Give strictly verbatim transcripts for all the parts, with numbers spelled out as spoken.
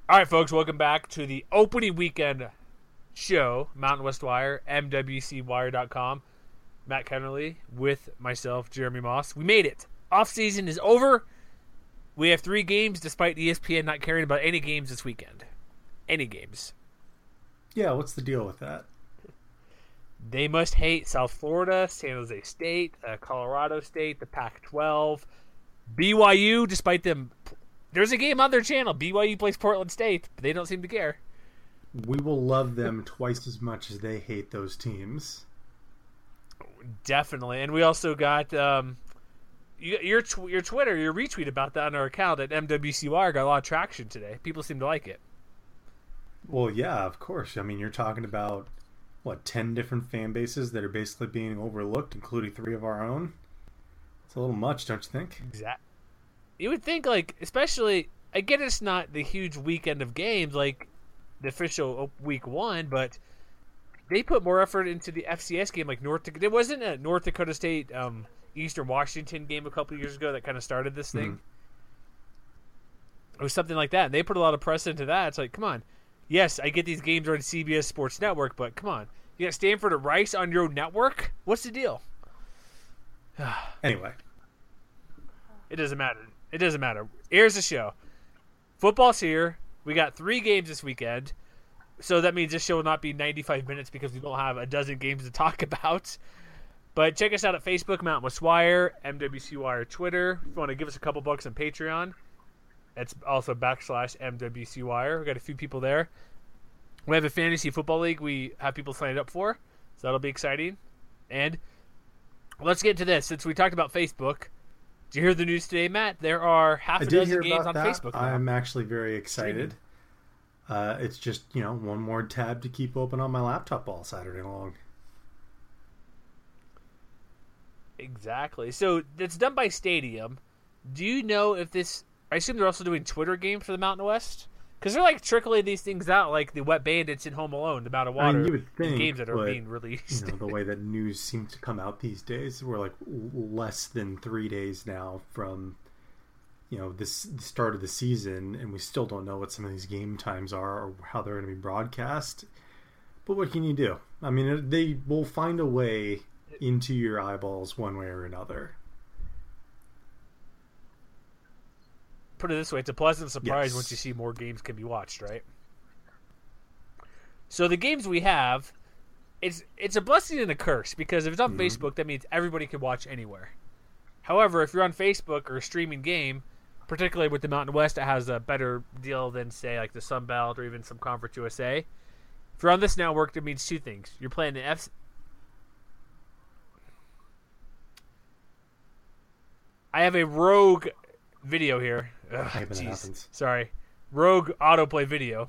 All right, folks, welcome back to the opening weekend show, Mountain West Wire, M W C wire dot com. Matt Kennerly with myself, Jeremy Moss. We made it. Off season is over. We have three games, despite E S P N not caring about any games this weekend. Any games. Yeah, what's the deal with that? They must hate South Florida, San Jose State, uh, Colorado State, the Pac twelve, B Y U, despite them. There's a game on their channel. B Y U plays Portland State, but they don't seem to care. We will love them twice as much as they hate those teams. Definitely. And we also got um, you, your tw- your Twitter, your retweet about that on our account at M W C Wire got a lot of traction today. People seem to like it. Well, yeah, of course. I mean, you're talking about, what, ten different fan bases that are basically being overlooked, including three of our own? It's a little much, don't you think? Exactly. You would think, like, especially, I get it's not the huge weekend of games, like the official week one, but they put more effort into the F C S game, like North Dakota. There wasn't a North Dakota State um, Eastern Washington game a couple of years ago that kind of started this thing. Mm-hmm. It was something like that, and they put a lot of press into that. It's like, come on. Yes, I get these games are on C B S Sports Network, but come on. You got Stanford or Rice on your own network? What's the deal? Anyway. It doesn't matter. It doesn't matter. Here's the show. Football's here. We got three games this weekend. So that means this show will not be ninety-five minutes because we don't have a dozen games to talk about. But check us out at Facebook, Mountain West Wire, M W C Wire Twitter. If you want to give us a couple bucks on Patreon, that's also backslash M W C Wire. We got a few people there. We have a fantasy football league we have people signed up for. So that'll be exciting. And let's get to this. Since we talked about Facebook, did you hear the news today, Matt? There are half a dozen games on that. Facebook now. I'm actually very excited. Uh, it's just, you know, one more tab to keep open on my laptop all Saturday long. Exactly. So it's done by Stadium. Do you know if this... I assume they're also doing Twitter games for the Mountain West? Because they're like trickling these things out, like the Wet Bandits in Home Alone, the Amount of Water, I mean, you would think, games that are but, being released. You know, the way that news seems to come out these days, we're like less than three days now from, you know, this the start of the season, and we still don't know what some of these game times are or how they're going to be broadcast. But what can you do? I mean, they will find a way into your eyeballs one way or another. Put it this way, it's a pleasant surprise Yes. once you see more games can be watched, right? So the games we have, it's it's a blessing and a curse, because if it's on mm-hmm. Facebook, that means everybody can watch anywhere. However, if you're on Facebook or a streaming game, particularly with the Mountain West, it has a better deal than, say, like the Sun Belt or even some Conference U S A. If you're on this network, that means two things. You're playing the F... I have a rogue video here. Ugh, geez. Sorry. Rogue autoplay video.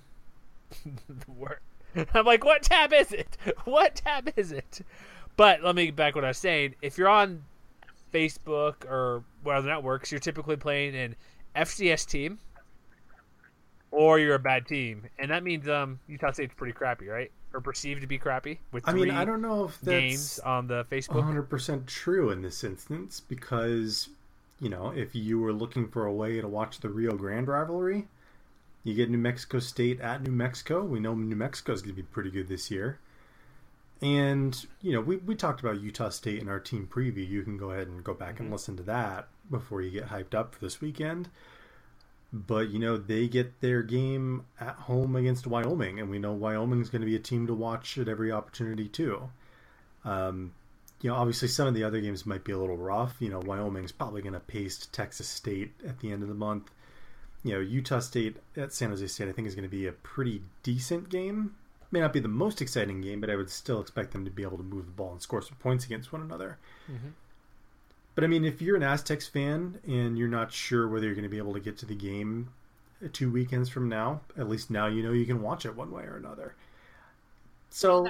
I'm like, what tab is it? What tab is it? But let me get back what I was saying. If you're on Facebook or one other networks, you're typically playing an F C S team or you're a bad team. And that means um, Utah State's pretty crappy, right? Or perceived to be crappy with I three mean, I don't know if that's games on the Facebook. one hundred percent true in this instance, because, you know, if you were looking for a way to watch the Rio Grande rivalry, you get New Mexico State at New Mexico. We know New Mexico is going to be pretty good this year. And, you know, we, we talked about Utah State in our team preview. You can go ahead and go back mm-hmm. and listen to that before you get hyped up for this weekend. But, you know, they get their game at home against Wyoming, and we know Wyoming's going to be a team to watch at every opportunity too. Um, you know, obviously some of the other games might be a little rough. You know, Wyoming's probably going to paste Texas State at the end of the month. You know, Utah State at San Jose State, I think, is going to be a pretty decent game. May not be the most exciting game, but I would still expect them to be able to move the ball and score some points against one another. Mm-hmm. But, I mean, if you're an Aztecs fan and you're not sure whether you're going to be able to get to the game two weekends from now, at least now you know you can watch it one way or another. So,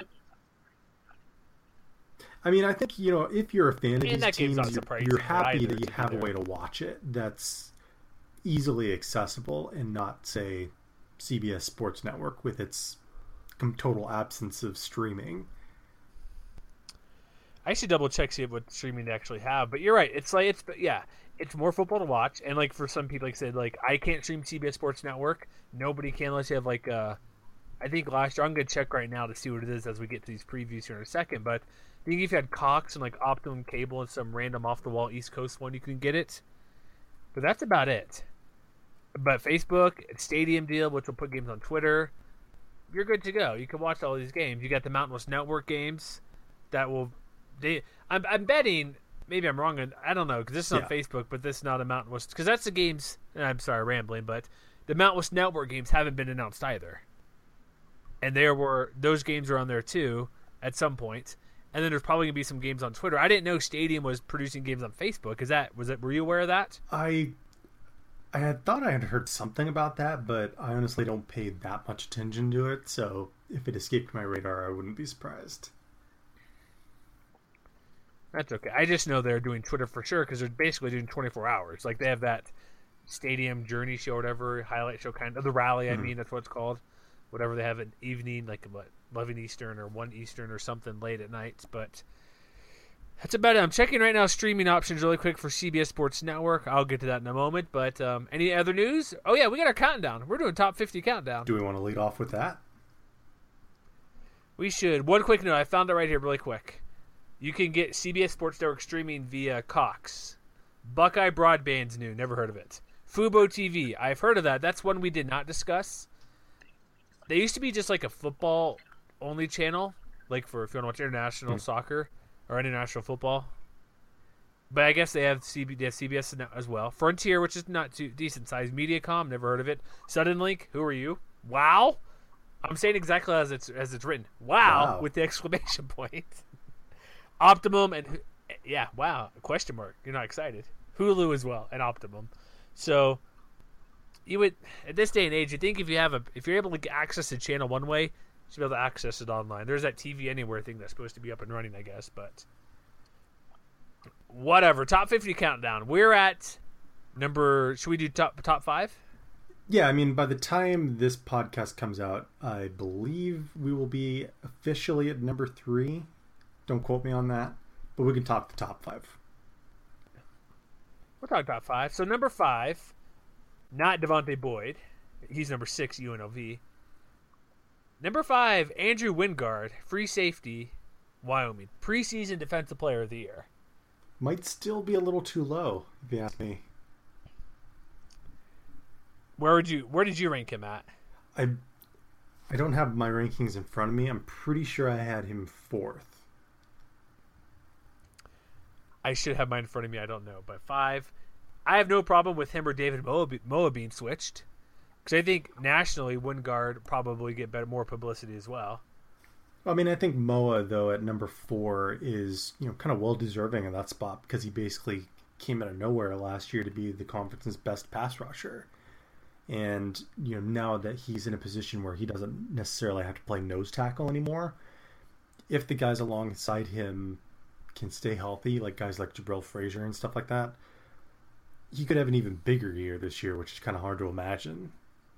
I mean, I think, you know, if you're a fan of these teams, you're, you're happy either, that you have either. a way to watch it that's easily accessible and not, say, C B S Sports Network with its total absence of streaming. I should double check see what streaming they actually have. But you're right. It's like it's yeah, it's more football to watch. And like for some people, like I said, like I can't stream C B S Sports Network. Nobody can unless you have like uh, I think last year I'm gonna check right now to see what it is as we get to these previews here in a second. But I think if you had Cox and like Optimum Cable and some random off the wall East Coast one, you can get it. But that's about it. But Facebook, Stadium deal, which will put games on Twitter, you're good to go. You can watch all these games. You got the Mountain West Network games that will. They, I'm, I'm betting. Maybe I'm wrong. And I don't know because this is on Yeah. Facebook, but this is not a Mountain West because that's the games. And I'm sorry, rambling, but the Mountain West Network games haven't been announced either. And there were those games are on there too at some point. And then there's probably gonna be some games on Twitter. I didn't know Stadium was producing games on Facebook. Is that was it? Were you aware of that? I I had thought I had heard something about that, but I honestly don't pay that much attention to it. So if it escaped my radar, I wouldn't be surprised. That's okay. I just know they're doing Twitter for sure because they're basically doing twenty-four hours. Like they have that Stadium Journey show, or whatever highlight show, kind of the rally. Mm-hmm. I mean, that's what it's called. Whatever they have an evening, like what eleven Eastern or one Eastern or something late at night. But that's about it. I'm checking right now streaming options really quick for C B S Sports Network. I'll get to that in a moment. But um, any other news? Oh yeah, we got our countdown. We're doing top fifty countdown. Do we want to lead off with that? We should. One quick note. I found it right here really quick. You can get C B S Sports Network streaming via Cox. Buckeye Broadband's new. Never heard of it. Fubo T V. I've heard of that. That's one we did not discuss. They used to be just like a football-only channel, like for if you want to watch international mm. soccer or international football. But I guess they have, C B, they have C B S as well. Frontier, which is not too decent-sized. Mediacom, never heard of it. Suddenlink, who are you? Wow. I'm saying exactly as it's as it's written. Wow, wow. With the exclamation point. Optimum and yeah, wow, question mark. You're not excited. Hulu as well and Optimum. So you would at this day and age, you think if you have a if you're able to get access to channel one way, you should be able to access it online. There's that T V Anywhere thing that's supposed to be up and running, I guess, but whatever. Top fifty countdown. We're at number. Should we do top top five? Yeah, I mean, by the time this podcast comes out, I believe we will be officially at number three. Don't quote me on that, but we can talk the top five. We'll talk top five. So number five, not Devontae Boyd. He's number six, U N L V. Number five, Andrew Wingard, free safety, Wyoming. Preseason Defensive Player of the Year. Might still be a little too low, if you ask me. Where would you? Where did you rank him at? I, I don't have my rankings in front of me. I'm pretty sure I had him fourth. I should have mine in front of me. I don't know, but five. I have no problem with him or David Moa, Moa being switched, because I think nationally Wingard probably get better, more publicity as well. I mean, I think Moa though at number four is you know kind of well deserving of that spot because he basically came out of nowhere last year to be the conference's best pass rusher, and you know now that he's in a position where he doesn't necessarily have to play nose tackle anymore, if the guys alongside him can stay healthy, like guys like Jabril Frazier and stuff like that, he could have an even bigger year this year, which is kind of hard to imagine.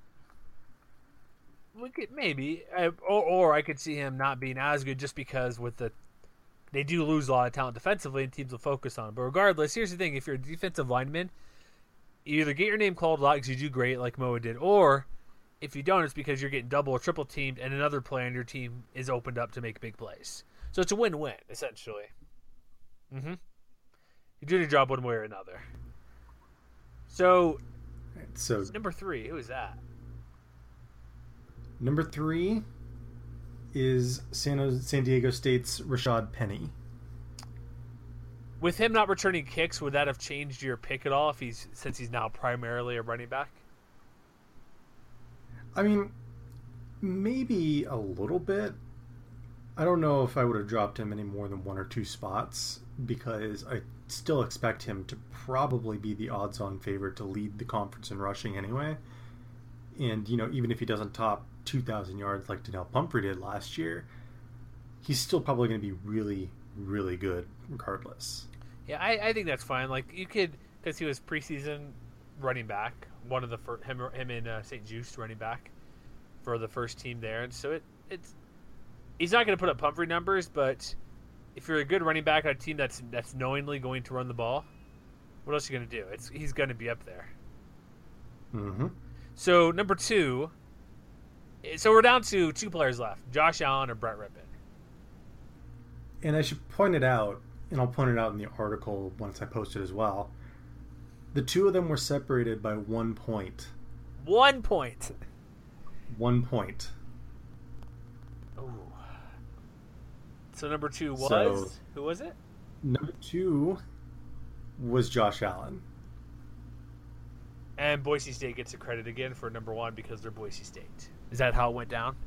Look at maybe, uh, or, or I could see him not being as good just because with the they do lose a lot of talent defensively and teams will focus on it. But regardless, here's the thing: if you're a defensive lineman, you either get your name called a lot because you do great, like Moa did, or if you don't, it's because you're getting double or triple teamed, and another player on your team is opened up to make big plays. So it's a win-win essentially. Mm-hmm. You're doing your job one way or another. So, so number three, who is that? Number three is San, San Diego State's Rashad Penny. With him not returning kicks, would that have changed your pick at all if he's since he's now primarily a running back? I mean, maybe a little bit. I don't know if I would have dropped him any more than one or two spots because I still expect him to probably be the odds-on favorite to lead the conference in rushing anyway. And, you know, even if he doesn't top two thousand yards like Donnell Pumphrey did last year, he's still probably going to be really, really good regardless. Yeah, I, I think that's fine. Like, you could, because he was preseason running back, one of the first, him, him and uh, Saint Just running back for the first team there. And so it it's he's not going to put up Pumphrey numbers, but if you're a good running back on a team that's that's knowingly going to run the ball, what else are you going to do? It's he's going to be up there. Mm-hmm. So number two. So we're down to two players left: Josh Allen or Brett Rippon. And I should point it out, and I'll point it out in the article once I post it as well. The two of them were separated by one point. One point. One point. Oh. So number two was So, who was it? Number two was Josh Allen. And Boise State gets the credit again for number one because they're Boise State. Is that how it went down?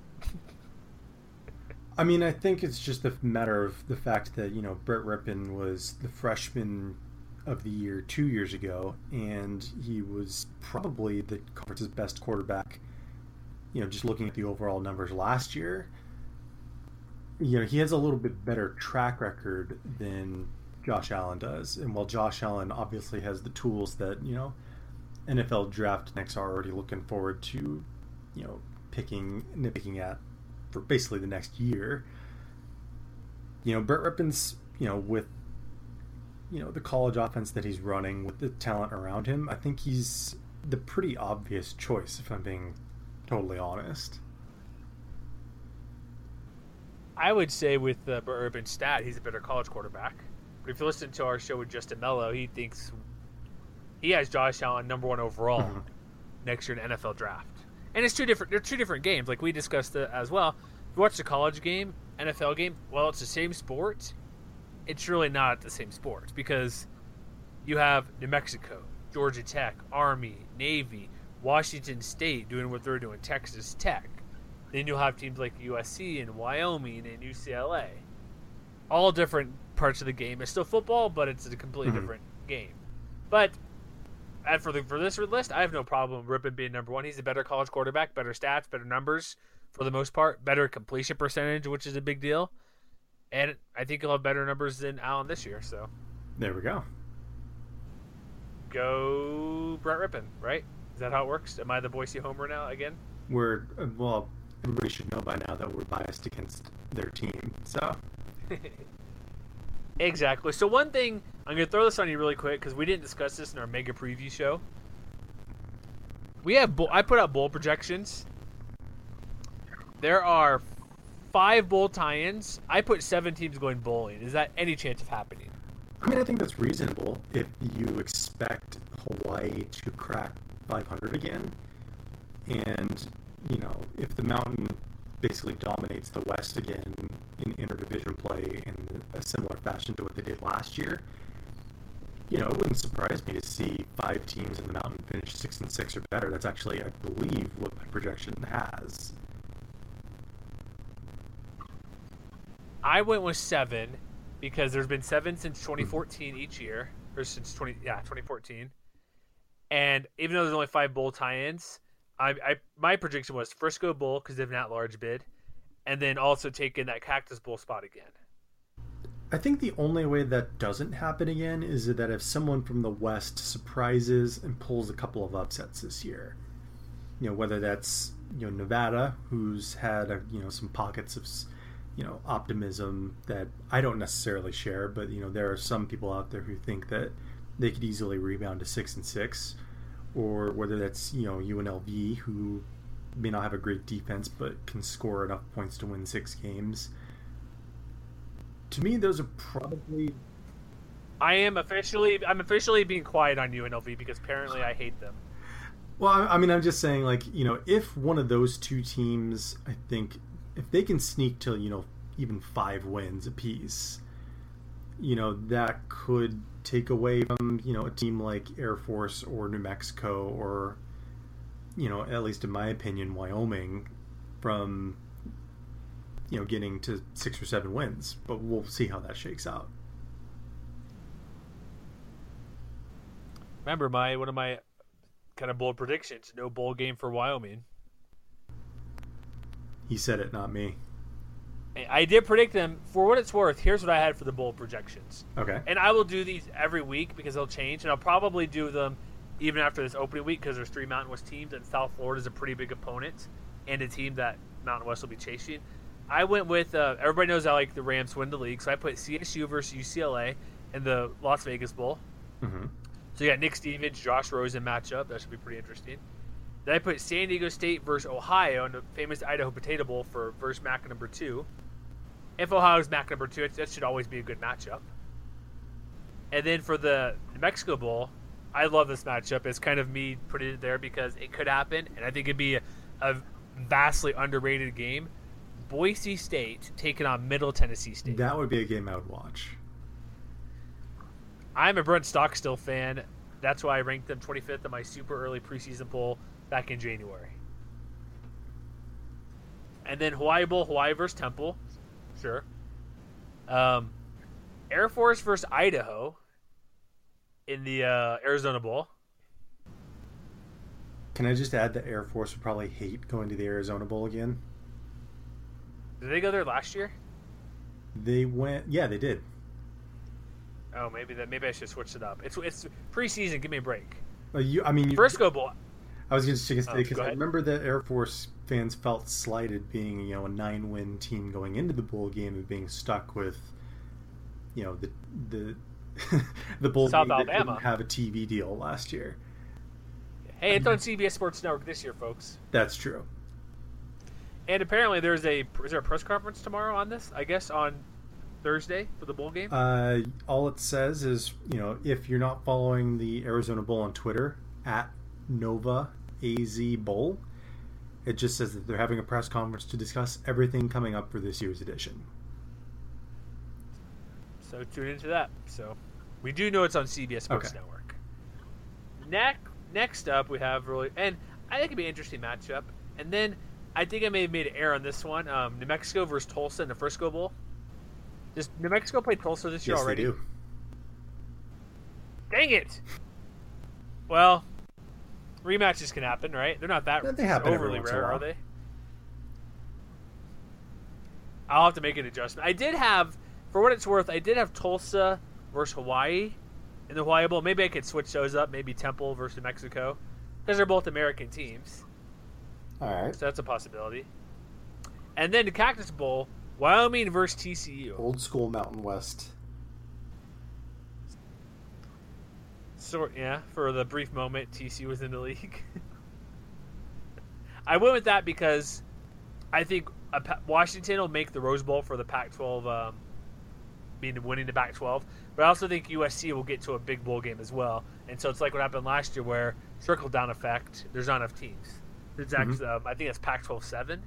I mean, I think it's just a matter of the fact that, you know, Brett Rippon was the freshman of the year two years ago, and he was probably the conference's best quarterback, you know, just looking at the overall numbers last year. You know, he has a little bit better track record than Josh Allen does. And while Josh Allen obviously has the tools that, you know, N F L draft next are already looking forward to, you know, picking, nitpicking at for basically the next year. You know, Brett Rippon's, you know, with, you know, the college offense that he's running, with the talent around him, I think he's the pretty obvious choice, if I'm being totally honest. I would say with uh, Brett Rippon's stat, he's a better college quarterback. But if you listen to our show with Justin Mello, he thinks he has Josh Allen number one overall mm-hmm. next year in the N F L draft. And it's two different. They're two different games, like we discussed uh, as well. If you watch the college game, N F L game, well, it's the same sport. It's really not the same sport because you have New Mexico, Georgia Tech, Army, Navy, Washington State doing what they're doing, Texas Tech. Then you'll have teams like U S C and Wyoming and U C L A. All different parts of the game. It's still football, but it's a completely mm-hmm. different game. But and for the for this list, I have no problem with Rippon being number one. He's a better college quarterback, better stats, better numbers for the most part, better completion percentage, which is a big deal. And I think he'll have better numbers than Allen this year. So there we go. Go Brett Rippon, right? Is that how it works? Am I the Boise homer now again? We're well. Everybody should know by now that we're biased against their team. So exactly. So one thing, I'm going to throw this on you really quick because we didn't discuss this in our mega preview show. We have bowl, I put out bowl projections. There are five bowl tie-ins. I put seven teams going bowling. Is that any chance of happening? I mean, I think that's reasonable if you expect Hawaii to crack five hundred again. And, you know, if the Mountain basically dominates the West again in interdivision play in a similar fashion to what they did last year, you know, it wouldn't surprise me to see five teams in the Mountain finish six and six or better. That's actually, I believe, what my projection has. I went with seven because there's been seven since twenty fourteen each year, or since twenty yeah twenty fourteen, and even though there's only five bowl tie-ins, I, I my prediction was Frisco Bowl because they have an at-large bid, and then also taking that Cactus Bowl spot again. I think the only way that doesn't happen again is that if someone from the West surprises and pulls a couple of upsets this year, you know, whether that's, you know, Nevada, who's had a, you know, some pockets of, you know, optimism that I don't necessarily share, but, you know, there are some people out there who think that they could easily rebound to six and six, or whether that's, you know, U N L V, who may not have a great defense but can score enough points to win six games. To me, those are probably. I am officially I'm officially being quiet on U N L V because apparently I hate them. Well, I mean, I'm just saying, like, you know, if one of those two teams, I think, if they can sneak to, you know, even five wins apiece, you know, that could take away from, you know, a team like Air Force or New Mexico or, you know, at least in my opinion, Wyoming, from, you know, getting to six or seven wins. But we'll see how that shakes out. Remember, my one of my kind of bold predictions, no bowl game for Wyoming. He said it, not me. I did predict them. For what it's worth, here's what I had for the bowl projections. Okay. And I will do these every week because they'll change, and I'll probably do them even after this opening week because there's three Mountain West teams, and South Florida is a pretty big opponent and a team that Mountain West will be chasing. I went with uh, everybody knows I like the Rams to win the league, so I put C S U versus U C L A in the Las Vegas Bowl. Mm-hmm. So you got Nick Stevens, Josh Rosen matchup. That should be pretty interesting. Then I put San Diego State versus Ohio in the famous Idaho Potato Bowl for versus M A C number two. If Ohio's M A C number two, that should always be a good matchup. And then for the New Mexico Bowl, I love this matchup. It's kind of me putting it there because it could happen, and I think it'd be a, a vastly underrated game. Boise State taking on Middle Tennessee State. That would be a game I would watch. I'm a Brent Stockstill fan. That's why I ranked them twenty-fifth in my super early preseason poll back in January. And then Hawaii Bowl, Hawaii versus Temple. Sure. Um, Air Force versus Idaho in the uh, Arizona Bowl. Can I just add that Air Force would probably hate going to the Arizona Bowl again? Did they go there last year? They went... Yeah, they did. Oh, maybe that. Maybe I should switch it up. It's it's preseason. Give me a break. Uh, you, I mean... You, Frisco Bowl. I was going to say, because oh, I remember that Air Force fans felt slighted being, you know, a nine-win team going into the bowl game and being stuck with, you know, the the the bowl South game that Alabama. didn't have a T V deal last year. Hey, it's on C B S Sports Network this year, folks. That's true. And apparently, there's a is there a press conference tomorrow on this? I guess on Thursday for the bowl game. Uh, all it says is, you know, if you're not following the Arizona Bowl on Twitter at Nova A Z Bowl, it just says that they're having a press conference to discuss everything coming up for this year's edition. So tune into that. So we do know it's on C B S Sports Okay. Network. Next, next up we have really, and I think it'd be an interesting matchup. And then I think I may have made an error on this one. Um, New Mexico versus Tulsa in the Frisco Bowl. Does New Mexico play Tulsa this year Yes, already? they do. Dang it! Well, rematches can happen, right? They're not that They happen every overly once in a rare, while. are they? I'll have to make an adjustment. I did have, for what it's worth, I did have Tulsa versus Hawaii in the Hawaii Bowl. Maybe I could switch those up. Maybe Temple versus New Mexico, because they're both American teams. All right. So that's a possibility. And then the Cactus Bowl, Wyoming versus T C U. Old school Mountain West. Sort yeah, for the brief moment T C U was in the league. I went with that because I think a, Washington will make the Rose Bowl for the Pac twelve, um, meaning winning the Pac twelve. But I also think U S C will get to a big bowl game as well. And so it's like what happened last year, where trickle down effect. There's not enough teams. There's Mm-hmm. actually, um, I think it's Pac twelve seven.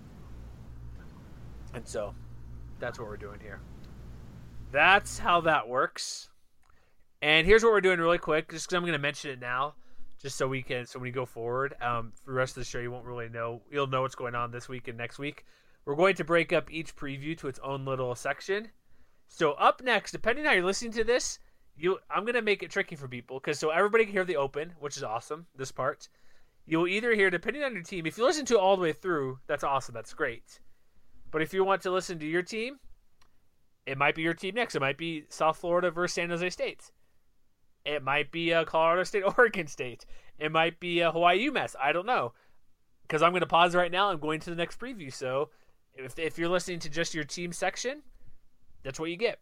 And so that's what we're doing here. That's how that works. And here's what we're doing really quick, just because I'm going to mention it now, just so we can, so when we go forward, um, for the rest of the show, you won't really know, you'll know what's going on this week and next week. We're going to break up each preview to its own little section. So up next, depending on how you're listening to this, you, I'm going to make it tricky for people, because so everybody can hear the open, which is awesome, this part. You'll either hear, depending on your team, if you listen to it all the way through, that's awesome, that's great. But if you want to listen to your team, it might be your team next. It might be South Florida versus San Jose State. It might be uh, Colorado State, Oregon State. It might be uh, Hawaii UMass. I don't know. Because I'm going to pause right now. I'm going to the next preview. So if, if you're listening to just your team section, that's what you get.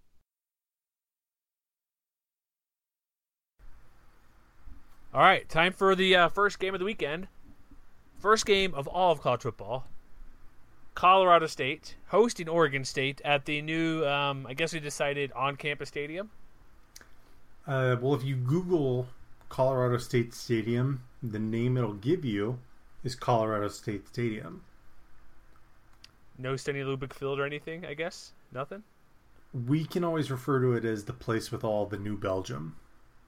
All right, time for the uh, first game of the weekend. First game of all of college football. Colorado State hosting Oregon State at the new, um, I guess we decided, on-campus stadium. Uh, well, if you Google Colorado State Stadium, the name it'll give you is Colorado State Stadium. No Stanley Lubick Field or anything, I guess? Nothing? We can always refer to it as the place with all the New Belgium.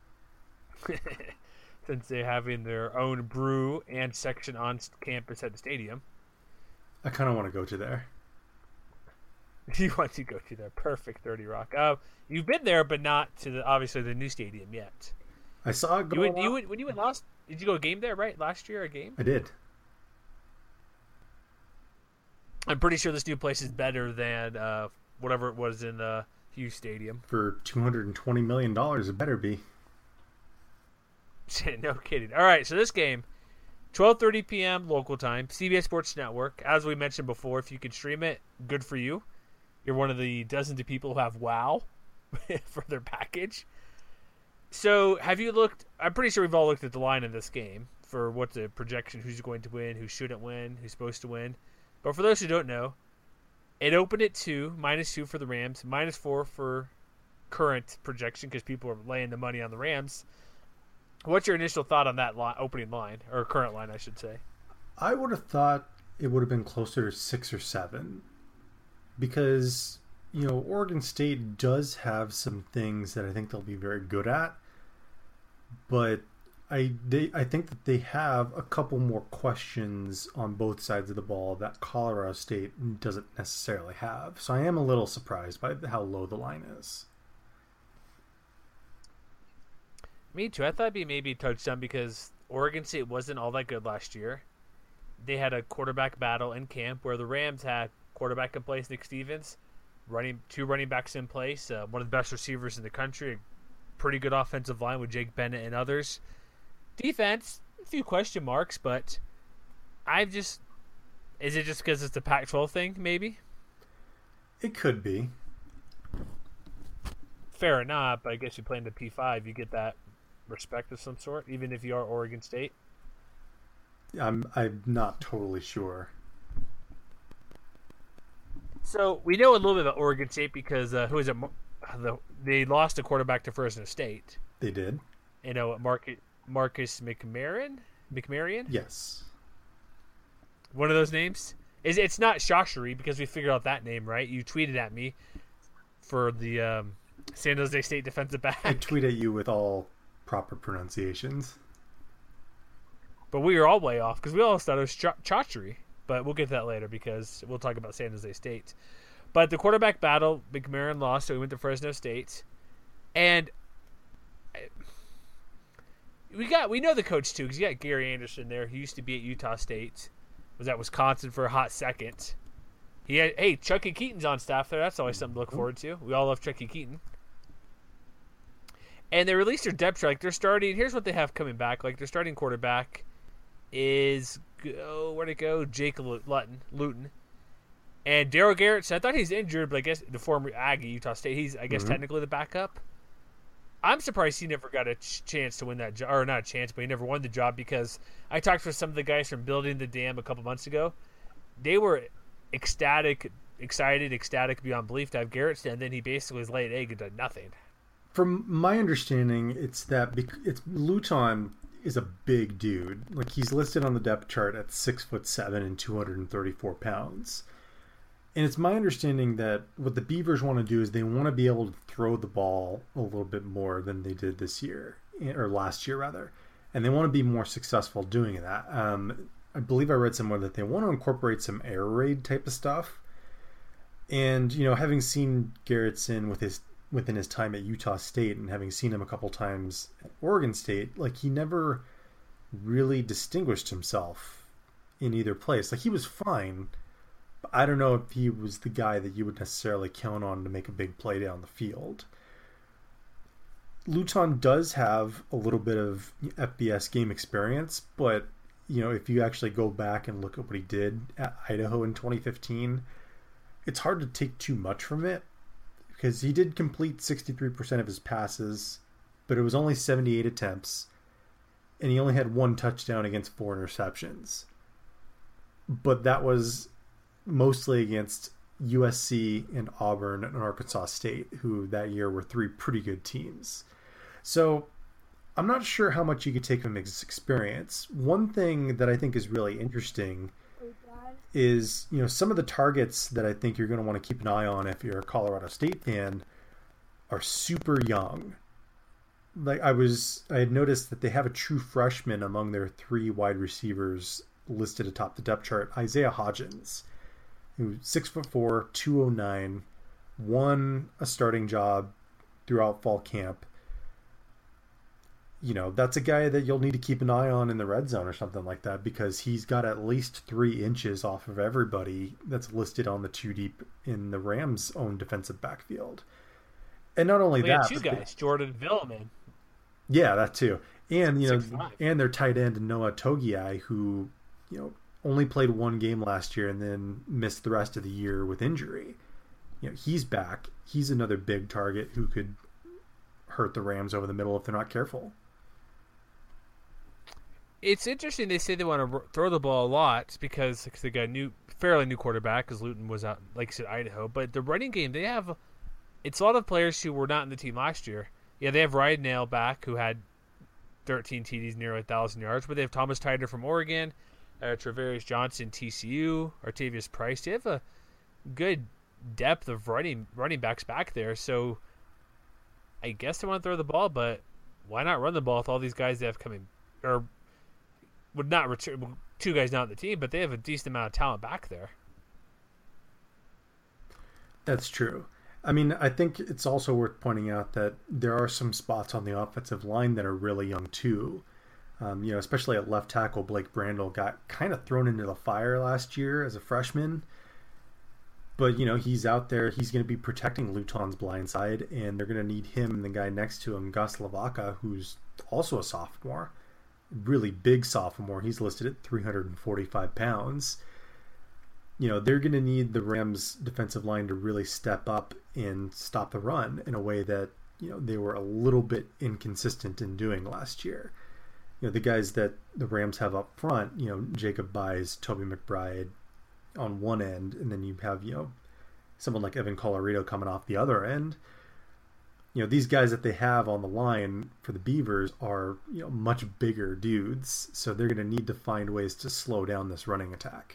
Since they're having their own brew and section on campus at the stadium. I kind of want to go to there. You want to go to there. Perfect, thirty Rock. Uh, you've been there, but not to the obviously the new stadium yet. I saw it go You went, you went, when you went last, did you go a game there, right? Last year, a game? I did. I'm pretty sure this new place is better than uh, whatever it was in the Hughes Stadium. For two hundred twenty million dollars, it better be. No kidding. All right, so this game, twelve thirty p.m. local time, C B S Sports Network. As we mentioned before, if you can stream it, good for you. You're one of the dozens of people who have WoW for their package. So, have you looked? I'm pretty sure we've all looked at the line in this game for what's the projection, who's going to win, who shouldn't win, who's supposed to win. But for those who don't know, it opened at two, minus two for the Rams, minus four for current projection because people are laying the money on the Rams. What's your initial thought on that line, opening line, or current line, I should say? I would have thought it would have been closer to six or seven because, you know, Oregon State does have some things that I think they'll be very good at, but I they I think that they have a couple more questions on both sides of the ball that Colorado State doesn't necessarily have. So I am a little surprised by how low the line is. Me too. I thought it'd be maybe a touchdown because Oregon State wasn't all that good last year. They had a quarterback battle in camp where the Rams had quarterback in place, Nick Stevens, running two running backs in place, uh, one of the best receivers in the country, a pretty good offensive line with Jake Bennett and others. Defense, a few question marks, but I've just... Is it just because it's the Pac twelve thing, maybe? It could be. Fair enough, but I guess you play in the P five, you get that respect of some sort, even if you are Oregon State. I'm I'm not totally sure. So we know a little bit about Oregon State because uh, who is it? The, they lost a quarterback to Fresno State. They did. You know, Marcus Marcus McMarron. McMarrion. Yes. One of those names. Is it's not Shashery because we figured out that name, right? You tweeted at me for the um, San Jose State defensive back. I tweet at you with all proper pronunciations. But we were all way off because we all thought it was Ch- Chachery. But we'll get to that later because we'll talk about San Jose State. But the quarterback battle, McMarron lost, so he went to Fresno State. And we got we know the coach, too, because you got Gary Anderson there. He used to be at Utah State. Was at Wisconsin for a hot second. He had, hey, Chucky Keaton's on staff there. That's always something to look forward to. We all love Chucky Keaton. And they released their depth chart. Like, they're starting, here's what they have coming back. Like, their starting quarterback is, oh, where'd it go? Jake Luton. Luton. And Darryl Garrett, I thought he's injured, but I guess the former Aggie, Utah State, he's, I guess, mm-hmm. technically the backup. I'm surprised he never got a ch- chance to win that job, or not a chance, but he never won the job because I talked with some of the guys from Building the Dam a couple months ago. They were ecstatic, excited, ecstatic beyond belief to have Garrett, and then he basically was laid egg and did nothing. From my understanding, it's that bec- it's Luton is a big dude. Like, he's listed on the depth chart at six foot seven and two hundred thirty-four pounds. And it's my understanding that what the Beavers want to do is they want to be able to throw the ball a little bit more than they did this year, or last year rather. And they want to be more successful doing that. Um, I believe I read somewhere that they want to incorporate some air raid type of stuff. And, you know, having seen Garrettson with his within his time at Utah State and having seen him a couple times at Oregon State, like, he never really distinguished himself in either place. Like, he was fine, but I don't know if he was the guy that you would necessarily count on to make a big play down the field. Luton does have a little bit of F B S game experience, but, you know, if you actually go back and look at what he did at Idaho in twenty fifteen, it's hard to take too much from it. Because he did complete sixty-three percent of his passes, but it was only seventy-eight attempts, and he only had one touchdown against four interceptions. But that was mostly against U S C and Auburn and Arkansas State, who that year were three pretty good teams. So I'm not sure how much you could take from his experience. One thing that I think is really interesting is, you know, some of the targets that I think you're going to want to keep an eye on if you're a Colorado State fan are super young. Like, I was, I had noticed that they have a true freshman among their three wide receivers listed atop the depth chart, Isaiah Hodgins, who's six foot four, two oh nine, won a starting job throughout fall camp. You know, that's a guy that you'll need to keep an eye on in the red zone or something like that, because he's got at least three inches off of everybody that's listed on the two deep in the Rams' own defensive backfield. And not only we that, had two guys, they, Jordan Villeman. Yeah, that too. And you know, six five. and their tight end Noah Togiai, who you know only played one game last year and then missed the rest of the year with injury. You know, he's back. He's another big target who could hurt the Rams over the middle if they're not careful. It's interesting. They say they want to throw the ball a lot because, because they got a new, fairly new quarterback because Luton was out, like you said, Idaho. But the running game, they have, it's a lot of players who were not in the team last year. Yeah, they have Ryan Nail back who had thirteen T Ds, near one thousand yards. But they have Thomas Tyder from Oregon, uh, Travarius Johnson, T C U, Artavius Price. They have a good depth of running running backs back there. So I guess they want to throw the ball, but why not run the ball with all these guys they have coming, or would not return, two guys not on the team, but they have a decent amount of talent back there. That's true. I mean, I think it's also worth pointing out that there are some spots on the offensive line that are really young too. Um, you know, especially at left tackle, Blake Brandel got kind of thrown into the fire last year as a freshman. But, you know, he's out there. He's going to be protecting Luton's blind side, and they're going to need him and the guy next to him, Gus Lavaca, who's also a sophomore. Really big sophomore. He's listed at three hundred forty-five pounds. You know, they're going to need the Rams defensive line to really step up and stop the run in a way that, you know, they were a little bit inconsistent in doing last year. You know, the guys that the Rams have up front, you know, Jacob Byes, Toby McBride on one end, and then you have, you know, someone like Evan Colorado coming off the other end. You know, these guys that they have on the line for the Beavers are, you know, much bigger dudes, so they're going to need to find ways to slow down this running attack.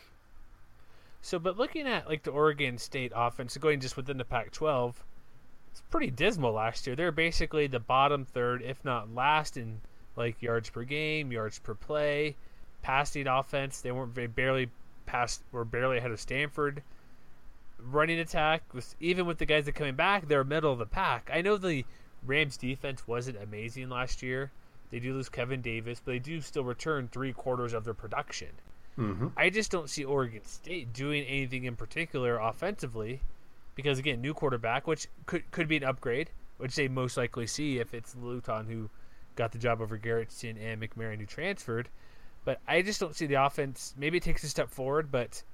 So, but looking at like the Oregon State offense, going just within the Pac twelve, it's pretty dismal last year. They're basically the bottom third, if not last, in like yards per game, yards per play, passing offense. They weren't very barely past, were barely ahead of Stanford. Running attack was, even with the guys that are coming back, they're middle of the pack. I know the Rams defense wasn't amazing last year. They do lose Kevin Davis, but they do still return three quarters of their production. Mm-hmm. I just don't see Oregon State doing anything in particular offensively because, again, new quarterback, which could could be an upgrade, which they most likely see if it's Luton who got the job over Garrettson and McMarron who transferred. But I just don't see the offense. Maybe it takes a step forward, but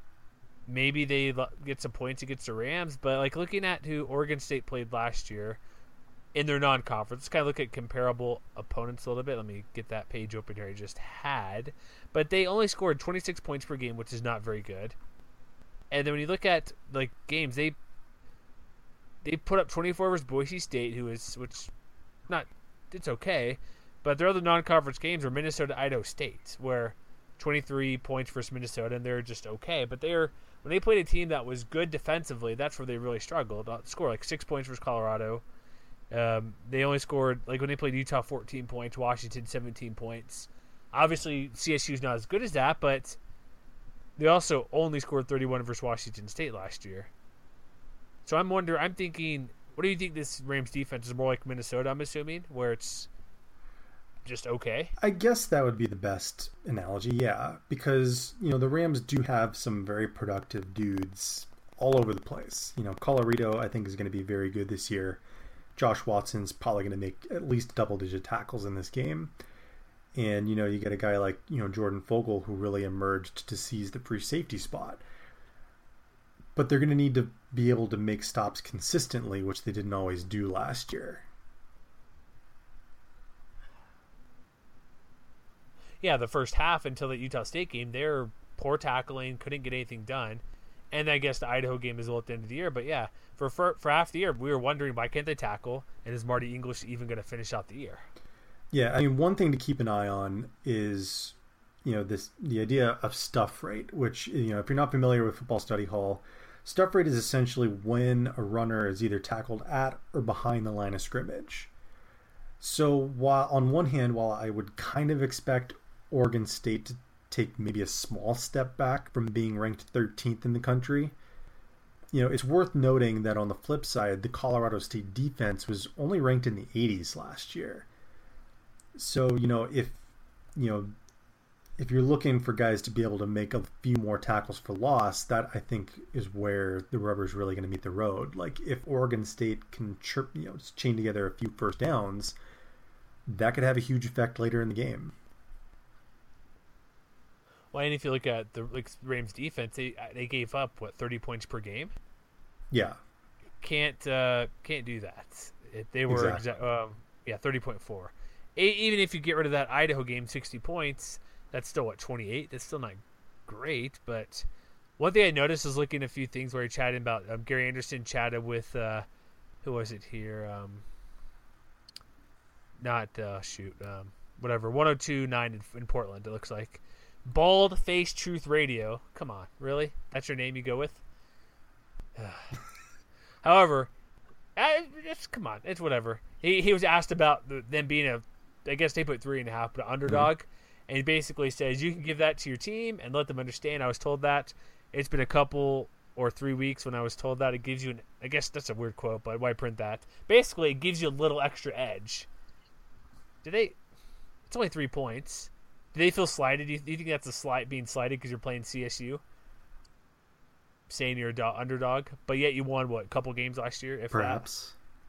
maybe they get some points against the Rams. But like looking at who Oregon State played last year in their non-conference, let's kind of look at comparable opponents a little bit. Let me get that page open here I just had. But they only scored twenty-six points per game, which is not very good. And then when you look at like games, they they put up twenty-four versus Boise State, who is which not it's okay, but their other non-conference games were Minnesota, Idaho State, where twenty-three points versus Minnesota, and they're just okay. But they're when they played a team that was good defensively, that's where they really struggled. They scored like six points versus Colorado. Um, they only scored, like when they played Utah, fourteen points, Washington, seventeen points. Obviously, C S U's not as good as that, but they also only scored thirty-one versus Washington State last year. So I'm wondering, I'm thinking, what do you think this Rams defense is more like Minnesota, I'm assuming, where it's just okay? I guess that would be the best analogy, yeah, because, you know, the Rams do have some very productive dudes all over the place. You know, Colorado, I think, is going to be very good this year. Josh Watson's probably going to make at least double-digit tackles in this game. And, you know, you get a guy like, you know, Jordan Fogle who really emerged to seize the free safety spot. But they're going to need to be able to make stops consistently, which they didn't always do last year. Yeah, the first half until the Utah State game, they're poor tackling, couldn't get anything done. And I guess the Idaho game is a little at the end of the year. But yeah, for, for for half the year, we were wondering why can't they tackle, and is Marty English even going to finish out the year? Yeah, I mean, one thing to keep an eye on is, you know, this the idea of stuff rate, which, you know, if you're not familiar with Football Study Hall, stuff rate is essentially when a runner is either tackled at or behind the line of scrimmage. So while on one hand, while I would kind of expect Oregon State to take maybe a small step back from being ranked thirteenth in the country, you know, it's worth noting that on the flip side, the Colorado State defense was only ranked in the eighties last year. So, you know, if, you know, if you're looking for guys to be able to make a few more tackles for loss, that I think is where the rubber's really going to meet the road. Like if Oregon State can chirp, you know, chain together a few first downs, that could have a huge effect later in the game. Well, and if you look at the like Rams defense, they they gave up what thirty points per game. Yeah, can't uh, can't do that. If they were exactly. exa- um, yeah thirty point four. Even if you get rid of that Idaho game, sixty points, that's still what twenty-eight. That's still not great, but one thing I noticed is looking at a few things where he chatted about um, Gary Anderson chatted with uh, who was it here? Um, not uh, shoot, um, whatever. one oh two point nine in, in Portland. It looks like Bald Face Truth Radio. Come on, really? That's your name you go with? However, it's come on, it's whatever. He he was asked about the, them being a, I guess they put three and a half, but underdog, mm-hmm. and he basically says you can give that to your team and let them understand. I was told that it's been a couple or three weeks when I was told that. It gives you an, I guess that's a weird quote, but why print that? Basically, it gives you a little extra edge. Do they? It's only three points. Do they feel slighted? Do you, do you think that's a slight being slighted because you're playing C S U? Saying you're a do- underdog, but yet you won what a couple games last year, if perhaps.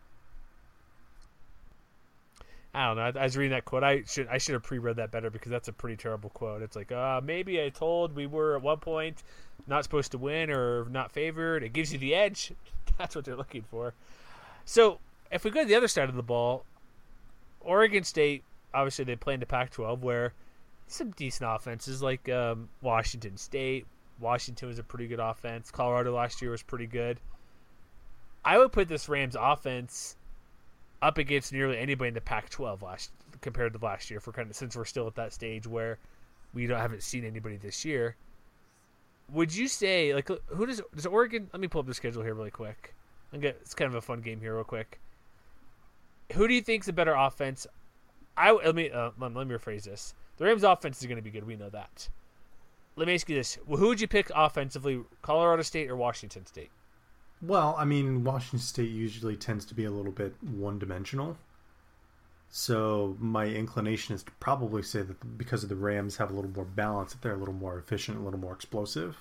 That. I don't know. I, I was reading that quote. I should I should have pre-read that better because that's a pretty terrible quote. It's like, uh, maybe I told we were at one point not supposed to win or not favored. It gives you the edge. That's what they're looking for. So if we go to the other side of the ball, Oregon State, obviously they play in the Pac twelve where some decent offenses like um, Washington State. Washington was a pretty good offense. Colorado last year was pretty good. I would put this Rams offense up against nearly anybody in the Pac twelve last compared to last year. For kind of since we're still at that stage where we don't haven't seen anybody this year. Would you say like who does does Oregon? Let me pull up the schedule here really quick. And get it's kind of a fun game here real quick. Who do you think's a better offense? I let me uh, let me rephrase this. The Rams offense is going to be good. We know that. Let me ask you this: who would you pick offensively, Colorado State or Washington State? Well, I mean, Washington State usually tends to be a little bit one-dimensional. So my inclination is to probably say that because of the Rams have a little more balance, that they're a little more efficient, a little more explosive.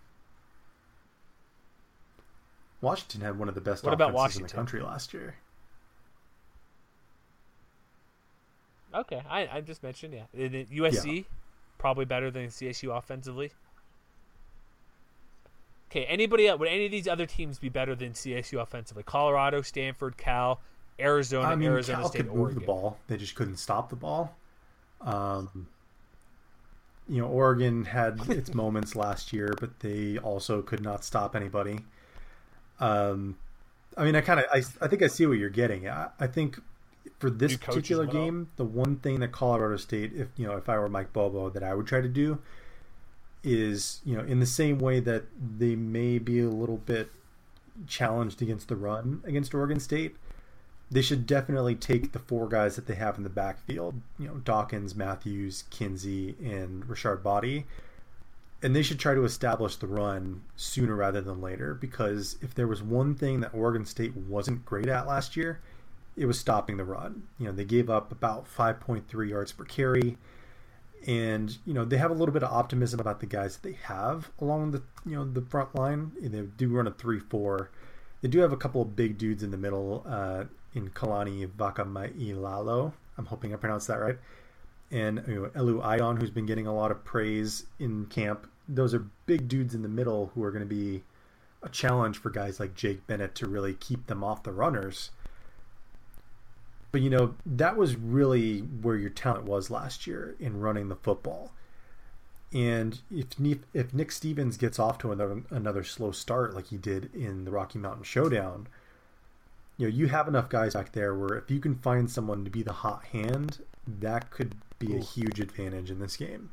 Washington had one of the best what offenses about Washington? in the country last year. Okay, I I just mentioned yeah, the U S C. Yeah. Probably better than C S U offensively. Okay, anybody else? Would any of these other teams be better than C S U offensively? Colorado, Stanford, Cal, Arizona, I mean, Arizona Cal State, could move Oregon. the ball. They just couldn't stop the ball. Um, you know, Oregon had its moments last year, but they also could not stop anybody. Um, I mean, I kind of, I, I think I see what you're getting. I, I think. For this particular game, the one thing that Colorado State, if you know, if I were Mike Bobo, that I would try to do is, you know, in the same way that they may be a little bit challenged against the run against Oregon State, they should definitely take the four guys that they have in the backfield, you know, Dawkins, Matthews, Kinsey, and Rashard Body, and they should try to establish the run sooner rather than later, because if there was one thing that Oregon State wasn't great at last year, it was stopping the run. You know, they gave up about five point three yards per carry. And, you know, they have a little bit of optimism about the guys that they have along the, you know, the front line. They do run a three four. They do have a couple of big dudes in the middle uh, in Kalani Vakamailalo. I'm hoping I pronounced that right. And, you know, Elu Ion, who's been getting a lot of praise in camp. Those are big dudes in the middle who are going to be a challenge for guys like Jake Bennett to really keep them off the runners. But, you know, that was really where your talent was last year in running the football. And if if Nick Stevens gets off to another, another slow start like he did in the Rocky Mountain Showdown, you know, you have enough guys back there where if you can find someone to be the hot hand, that could be Ooh. a huge advantage in this game.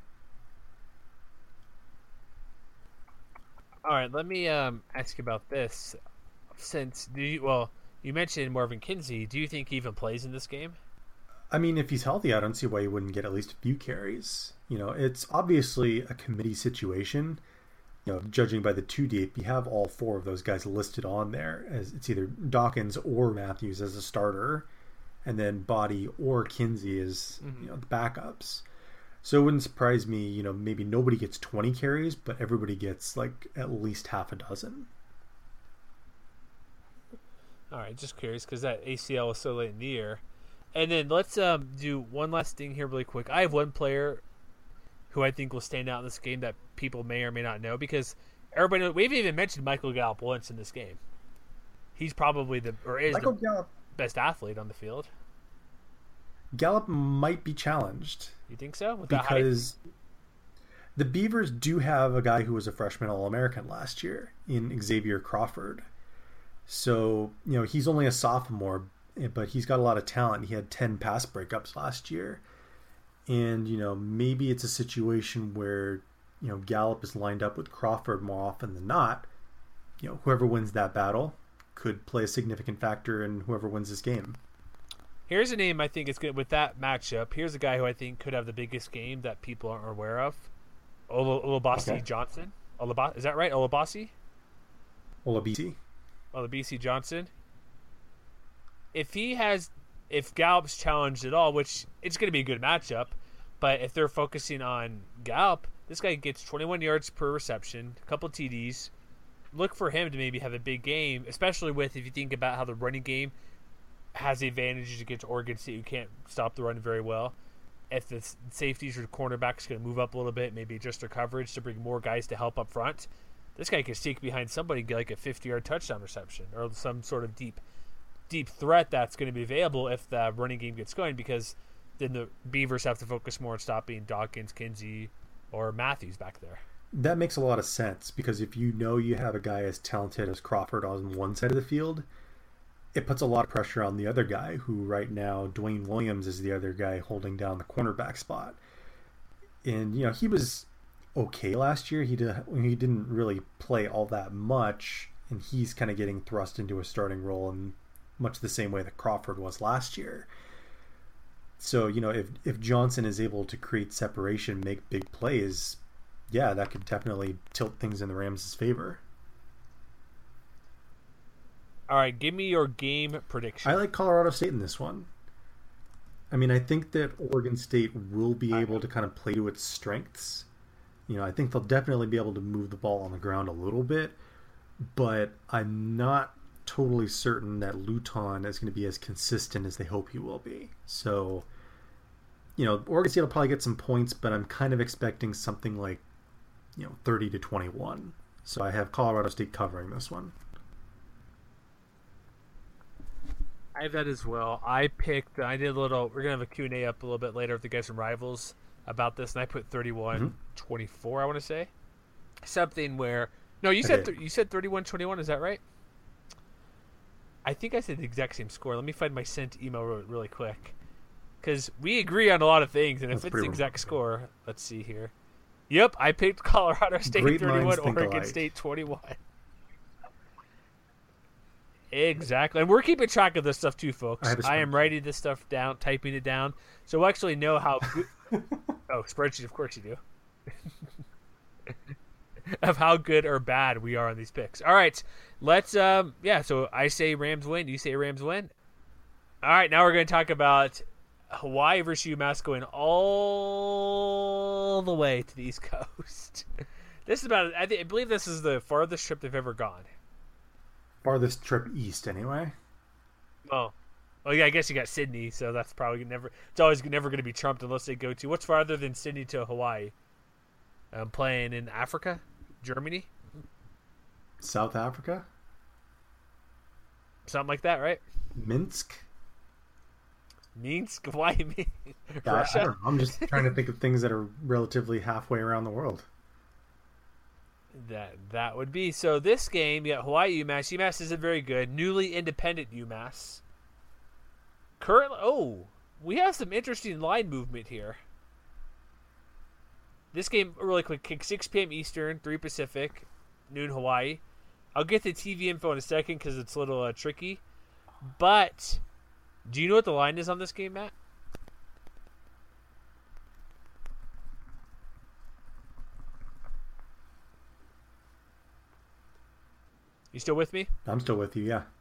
All right, let me um, ask you about this. Since, do you, well... You mentioned Marvin Kinsey. Do you think he even plays in this game? I mean, if he's healthy, I don't see why he wouldn't get at least a few carries. You know, it's obviously a committee situation. You know, judging by the two deep, you have all four of those guys listed on there as it's either Dawkins or Matthews as a starter, and then Body or Kinsey as mm-hmm. you know the backups. So it wouldn't surprise me. You know, maybe nobody gets twenty carries, but everybody gets like at least half a dozen. All right, just curious because that A C L was so late in the year. And then let's um, do one last thing here really quick. I have one player who I think will stand out in this game that people may or may not know because everybody knows, we've even mentioned Michael Gallup once in this game. He's probably the or is Michael the Gallup. best athlete on the field. Gallup might be challenged. You think so? With because the Beavers do have a guy who was a freshman All-American last year in Xavier Crawford. So, you know, he's only a sophomore, but he's got a lot of talent. He had ten pass breakups last year. And, you know, maybe it's a situation where, you know, Gallup is lined up with Crawford more often than not. You know, whoever wins that battle could play a significant factor in whoever wins this game. Here's a name I think is good with that matchup. Here's a guy who I think could have the biggest game that people aren't aware of. Ol- Olabasi okay. Johnson. Olab- is that right? Olabasi? Olabisi. Olabisi Johnson. If he has, if Gallup's challenged at all, which it's going to be a good matchup, but if they're focusing on Gallup, this guy gets twenty-one yards per reception, a couple T Ds. Look for him to maybe have a big game, especially with if you think about how the running game has the advantages against Oregon State, who can't stop the run very well. If the safeties or the cornerbacks going to move up a little bit, maybe adjust their coverage to bring more guys to help up front, this guy can sneak behind somebody and get like a fifty-yard touchdown reception or some sort of deep deep threat that's going to be available if the running game gets going, because then the Beavers have to focus more on stopping Dawkins, Kinsey, or Matthews back there. That makes a lot of sense, because if you know you have a guy as talented as Crawford on one side of the field, it puts a lot of pressure on the other guy, who right now, Dwayne Williams is the other guy holding down the cornerback spot. And, you know, he was okay last year. He, did, he didn't really play all that much, and he's kind of getting thrust into a starting role in much the same way that Crawford was last year. So, you know, if, if Johnson is able to create separation, make big plays, yeah, that could definitely tilt things in the Rams' favor. All right, give me your game prediction. I like Colorado State in this one. I mean, I think that Oregon State will be able to kind of play to its strengths. You know, I think they'll definitely be able to move the ball on the ground a little bit, but I'm not totally certain that Luton is going to be as consistent as they hope he will be. So, you know, Oregon State will probably get some points, but I'm kind of expecting something like, you know, thirty to twenty-one. So I have Colorado State covering this one. I have that as well. I picked, I did a little, we're going to have a Q and A up a little bit later with the guys from Rivals about this, and I put thirty-one twenty-four, mm-hmm. I want to say. Something where, no, you said th- you said thirty-one twenty-one, is that right? I think I said the exact same score. Let me find my sent email really, really quick, because we agree on a lot of things, and if That's it's the exact score, let's see here. Yep, I picked Colorado State Great thirty-one, Oregon alike. State twenty-one. Exactly. And we're keeping track of this stuff too, folks. I, I am writing this stuff down, typing it down, so we'll actually know how good... Oh, spreadsheet, of course you do. Of how good or bad we are on these picks. All right, let's, um, yeah, so I say Rams win, you say Rams win. All right, now we're going to talk about Hawaii versus UMass going all the way to the East Coast. This is about, I, th- I believe this is the farthest trip they've ever gone. Farthest trip east, anyway. Oh, well, yeah. I guess you got Sydney, so that's probably never. It's always never going to be trumped unless they go to. What's farther than Sydney to Hawaii? Um, playing in Africa, Germany, South Africa, something like that, right? Minsk. Minsk? Why me? Yeah, Russia? I don't know. I'm just trying to think of things that are relatively halfway around the world. That that would be. So this game, you got Hawaii UMass. UMass isn't very good. Newly independent UMass. Currently, oh, we have some interesting line movement here. This game, really quick, kicks six p.m. Eastern, three Pacific, noon Hawaii. I'll get the T V info in a second because it's a little uh, tricky. But do you know what the line is on this game, Matt? You still with me? I'm still with you, yeah.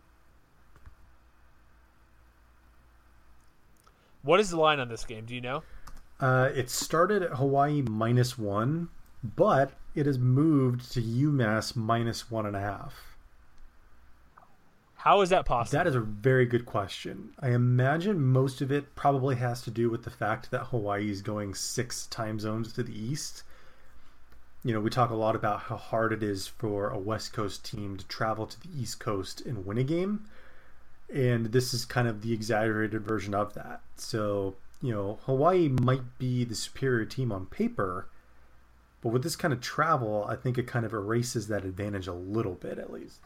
What is the line on this game? Do you know? Uh, it started at Hawaii minus one, but it has moved to UMass minus one and a half. How is that possible? That is a very good question. I imagine most of it probably has to do with the fact that Hawaii is going six time zones to the east. You know, we talk a lot about how hard it is for a West Coast team to travel to the East Coast and win a game. And this is kind of the exaggerated version of that. So, you know, Hawaii might be the superior team on paper, but with this kind of travel, I think it kind of erases that advantage a little bit, at least.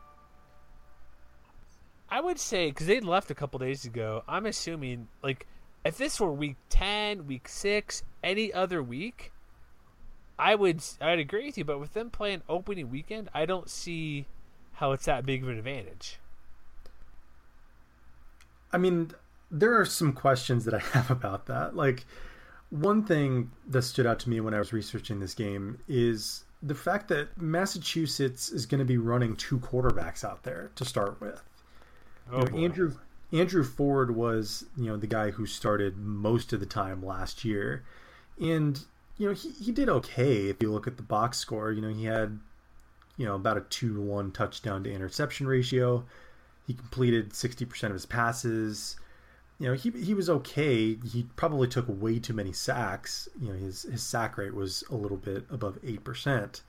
I would say, because they left a couple days ago, I'm assuming, like, if this were week ten, week six, any other week, I would I'd agree with you. But with them playing opening weekend, I don't see how it's that big of an advantage. I mean, there are some questions that I have about that. Like, one thing that stood out to me when I was researching this game is the fact that Massachusetts is going to be running two quarterbacks out there to start with. Oh, you know, Andrew Andrew Ford was, you know, the guy who started most of the time last year, and you know he, he did okay if you look at the box score. You know, he had, you know, about a two to one touchdown to interception ratio. He completed sixty percent of his passes. You know, he he was okay. He probably took way too many sacks. You know, his his sack rate was a little bit above eight percent.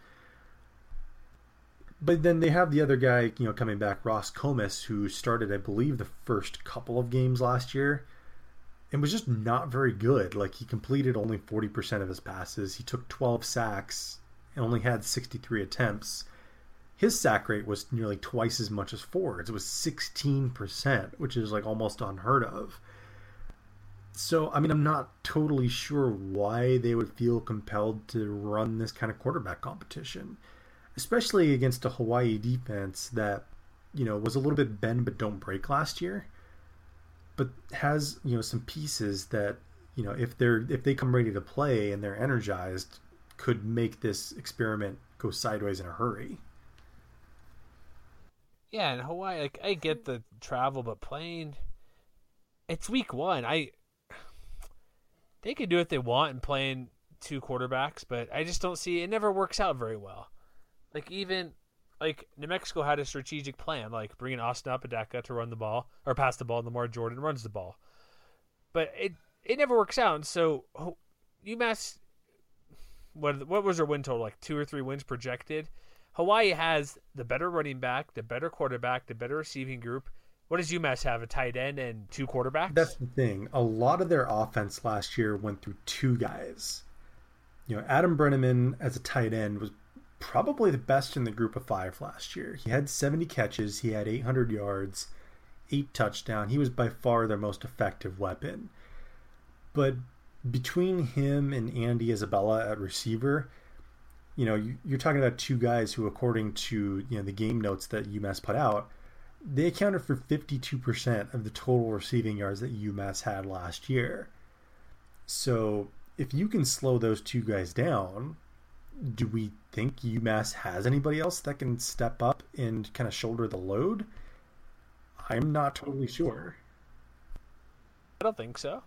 But then they have the other guy, you know, coming back, Ross Comas, who started, I believe, the first couple of games last year and was just not very good. Like, he completed only forty percent of his passes. He took twelve sacks and only had sixty-three attempts. His sack rate was nearly twice as much as Ford's. It was sixteen percent, which is like almost unheard of. So, I mean, I'm not totally sure why they would feel compelled to run this kind of quarterback competition, especially against a Hawaii defense that, you know, was a little bit bend but don't break last year, but has, you know, some pieces that, you know, if they're if they come ready to play and they're energized, could make this experiment go sideways in a hurry. Yeah, in Hawaii, like, I get the travel, but playing, it's week one. I they can do what they want in playing two quarterbacks, but I just don't see it. Never works out very well. Like, even like New Mexico had a strategic plan, like bringing Austin Apodaca to run the ball or pass the ball, and Lamar Jordan runs the ball, but it it never works out. And so UMass, what what was their win total? Like two or three wins projected. Hawaii has the better running back, the better quarterback, the better receiving group. What does UMass have? A tight end and two quarterbacks? That's the thing. A lot of their offense last year went through two guys. You know, Adam Brenneman as a tight end was probably the best in the group of five last year. He had seventy catches. He had eight hundred yards, eight touchdowns. He was by far their most effective weapon. But between him and Andy Isabella at receiver, you know, you're talking about two guys who, according to, you know, the game notes that UMass put out, they accounted for fifty-two percent of the total receiving yards that UMass had last year. So if you can slow those two guys down, do we think UMass has anybody else that can step up and kind of shoulder the load? I'm not totally sure. I don't think so.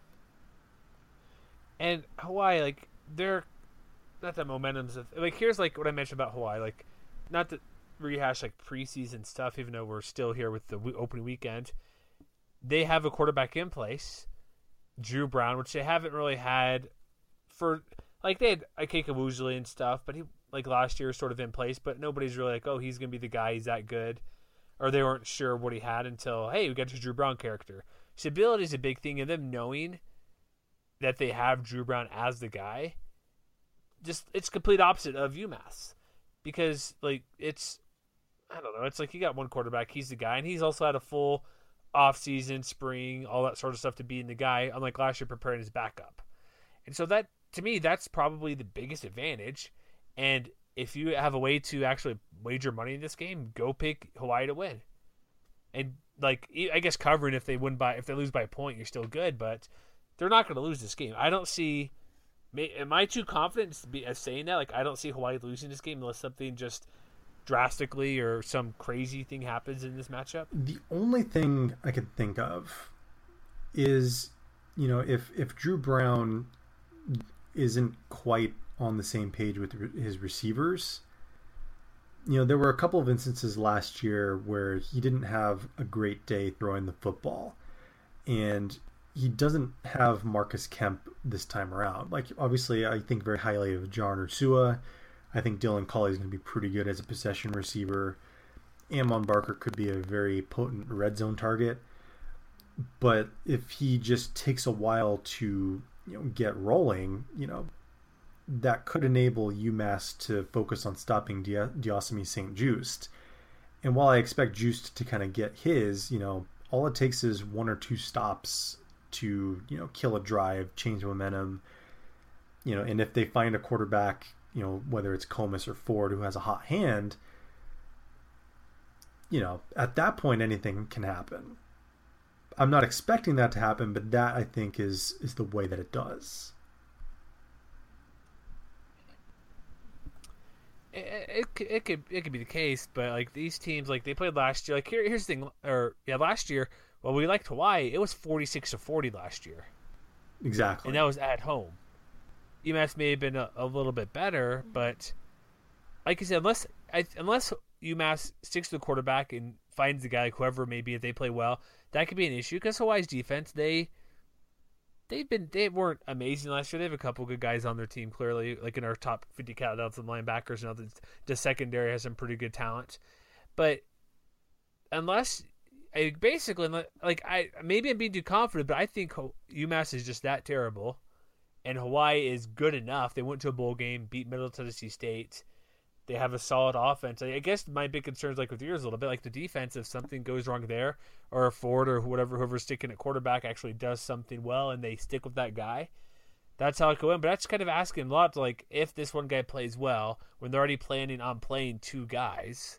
And Hawaii, like, they're not that momentum's like, here's like what I mentioned about Hawaii, like, not to rehash like preseason stuff, even though we're still here with the opening weekend. They have a quarterback in place, Drew Brown, which they haven't really had for, like, they had Akeka Woosley and stuff, but he, like, last year sort of in place, but nobody's really like, oh, he's gonna be the guy, he's that good, or they weren't sure what he had until, hey, we got your Drew Brown character. Stability is a big thing, and them knowing that they have Drew Brown as the guy, just, it's complete opposite of UMass, because, like, it's, I don't know, it's like you got one quarterback, he's the guy, and he's also had a full off-season, spring, all that sort of stuff to be in the guy, unlike last year preparing his backup. And so that, to me, that's probably the biggest advantage. And if you have a way to actually wager money in this game, go pick Hawaii to win. And, like, I guess covering, if they win by, if they lose by a point, you're still good, but they're not going to lose this game. I don't see. Am I too confident to be as saying that? Like, I don't see Hawaii losing this game unless something just drastically or some crazy thing happens in this matchup. The only thing I could think of is, you know, if if Drew Brown isn't quite on the same page with his receivers, you know, there were a couple of instances last year where he didn't have a great day throwing the football. And he doesn't have Marcus Kemp this time around. Like, obviously, I think very highly of John Ursua. I think Dylan Collie is going to be pretty good as a possession receiver. Amon Barker could be a very potent red zone target. But if he just takes a while to, you know, get rolling, you know, that could enable UMass to focus on stopping Di- Diosemy Saint Just. And while I expect Just to kind of get his, you know, all it takes is one or two stops to, you know, kill a drive, change momentum, you know, and if they find a quarterback, you know, whether it's Comus or Ford who has a hot hand, you know, at that point anything can happen. I'm not expecting that to happen, but that I think is is the way that it does. It, it, it could it could be the case, but like these teams, like they played last year. Like here, here's the thing, or yeah, last year. Well, we liked Hawaii. It was forty-six to forty last year. Exactly, and that was at home. UMass may have been a, a little bit better, but like you said, unless I, unless UMass sticks to the quarterback and finds the guy, like whoever it may be, if they play well, that could be an issue. Because Hawaii's defense, they they've been they weren't amazing last year. They have a couple good guys on their team, clearly, like in our top fifty countdowns and linebackers. And the, the secondary has some pretty good talent, but unless I basically like I maybe I'm being too confident, but I think UMass is just that terrible, and Hawaii is good enough. They went to a bowl game, beat Middle Tennessee State. They have a solid offense. I guess my big concern is like with yours a little bit, like the defense. If something goes wrong there, or if Ford or whatever, whoever's sticking at quarterback actually does something well, and they stick with that guy, that's how it could win. But that's kind of asking a lot. To like, if this one guy plays well, when they're already planning on playing two guys,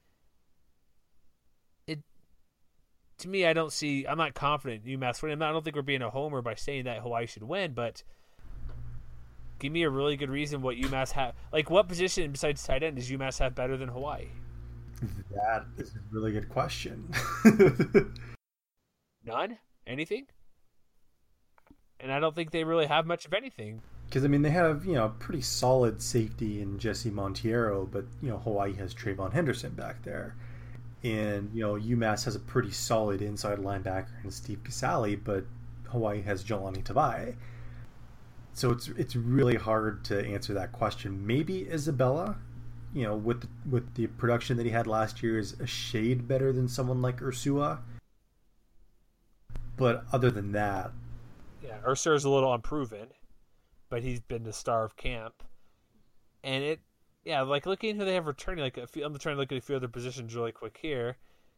it to me, I don't see. I'm not confident in UMass winning. I don't think we're being a homer by saying that Hawaii should win, but give me a really good reason what UMass have. Like, what position besides tight end does UMass have better than Hawaii? That is a really good question. None? Anything? And I don't think they really have much of anything. Because, I mean, they have, you know, pretty solid safety in Jesse Montiero, but, you know, Hawaii has Trayvon Henderson back there. And, you know, UMass has a pretty solid inside linebacker in Steve Casale, but Hawaii has Jelani Tavai. So it's it's really hard to answer that question. Maybe Isabella, you know, with the, with the production that he had last year, is a shade better than someone like Ursua. But other than that, yeah, Ursua's a little unproven, but he's been the star of camp. And it, yeah, like looking who they have returning. Like a few, I'm trying to look at a few other positions really quick here.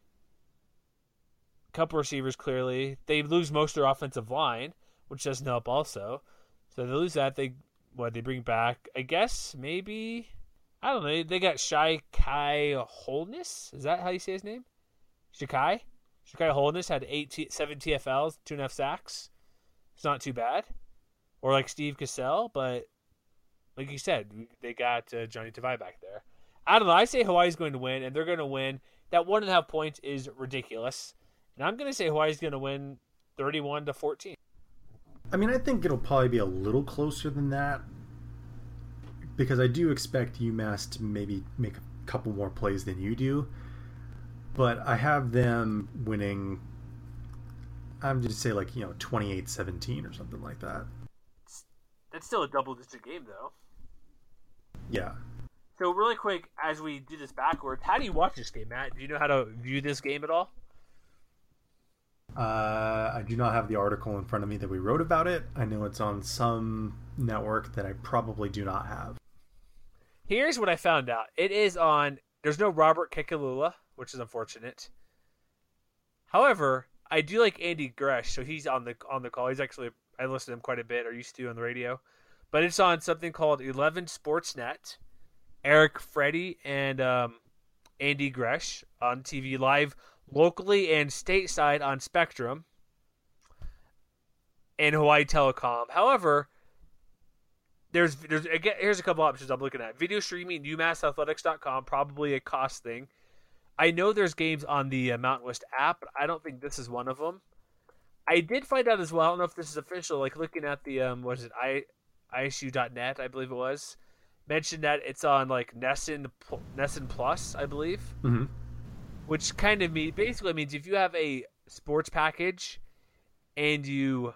A couple receivers clearly. They lose most of their offensive line, which doesn't help also. So they lose that. They what they bring back? I guess maybe I don't know. They got Shai Kai Holness. Is that how you say his name? Shakai. Shakai Holness had eight, T, seven T F Ls, two and a half sacks. It's not too bad. Or like Steve Cassell, but like you said, they got uh, Johnny Tavai back there. I don't know. I say Hawaii's going to win, and they're going to win. That one and a half points is ridiculous, and I'm going to say Hawaii's going to win thirty-one to fourteen. I mean, I think it'll probably be a little closer than that because I do expect UMass to maybe make a couple more plays than you do. But I have them winning, I'm just say like, you know, twenty-eight seventeen or something like that. That's still a double-digit game, though. Yeah. So really quick, as we do this backwards, how do you watch this game, Matt? Do you know how to view this game at all? Uh, I do not have the article in front of me that we wrote about it. I know it's on some network that I probably do not have. Here's what I found out. It is on... There's no Robert Kekalula, which is unfortunate. However, I do like Andy Gresh, so he's on the on the call. He's actually... I listen to him quite a bit, or used to on the radio. But it's on something called eleven Sportsnet. Eric Freddy and um, Andy Gresh on T V live locally and stateside on Spectrum and Hawaii Telecom. However, there's there's again, here's a couple options I'm looking at. Video streaming, UMass Athletics dot com, probably a cost thing. I know there's games on the uh, Mountain West app, but I don't think this is one of them. I did find out as well, I don't know if this is official, like looking at the, um, what is it, I, I S U dot net, I believe it was. mentioned that it's on like Nesson Nesson Plus, I believe, Mm-hmm. which kind of mean basically means if you have a sports package and you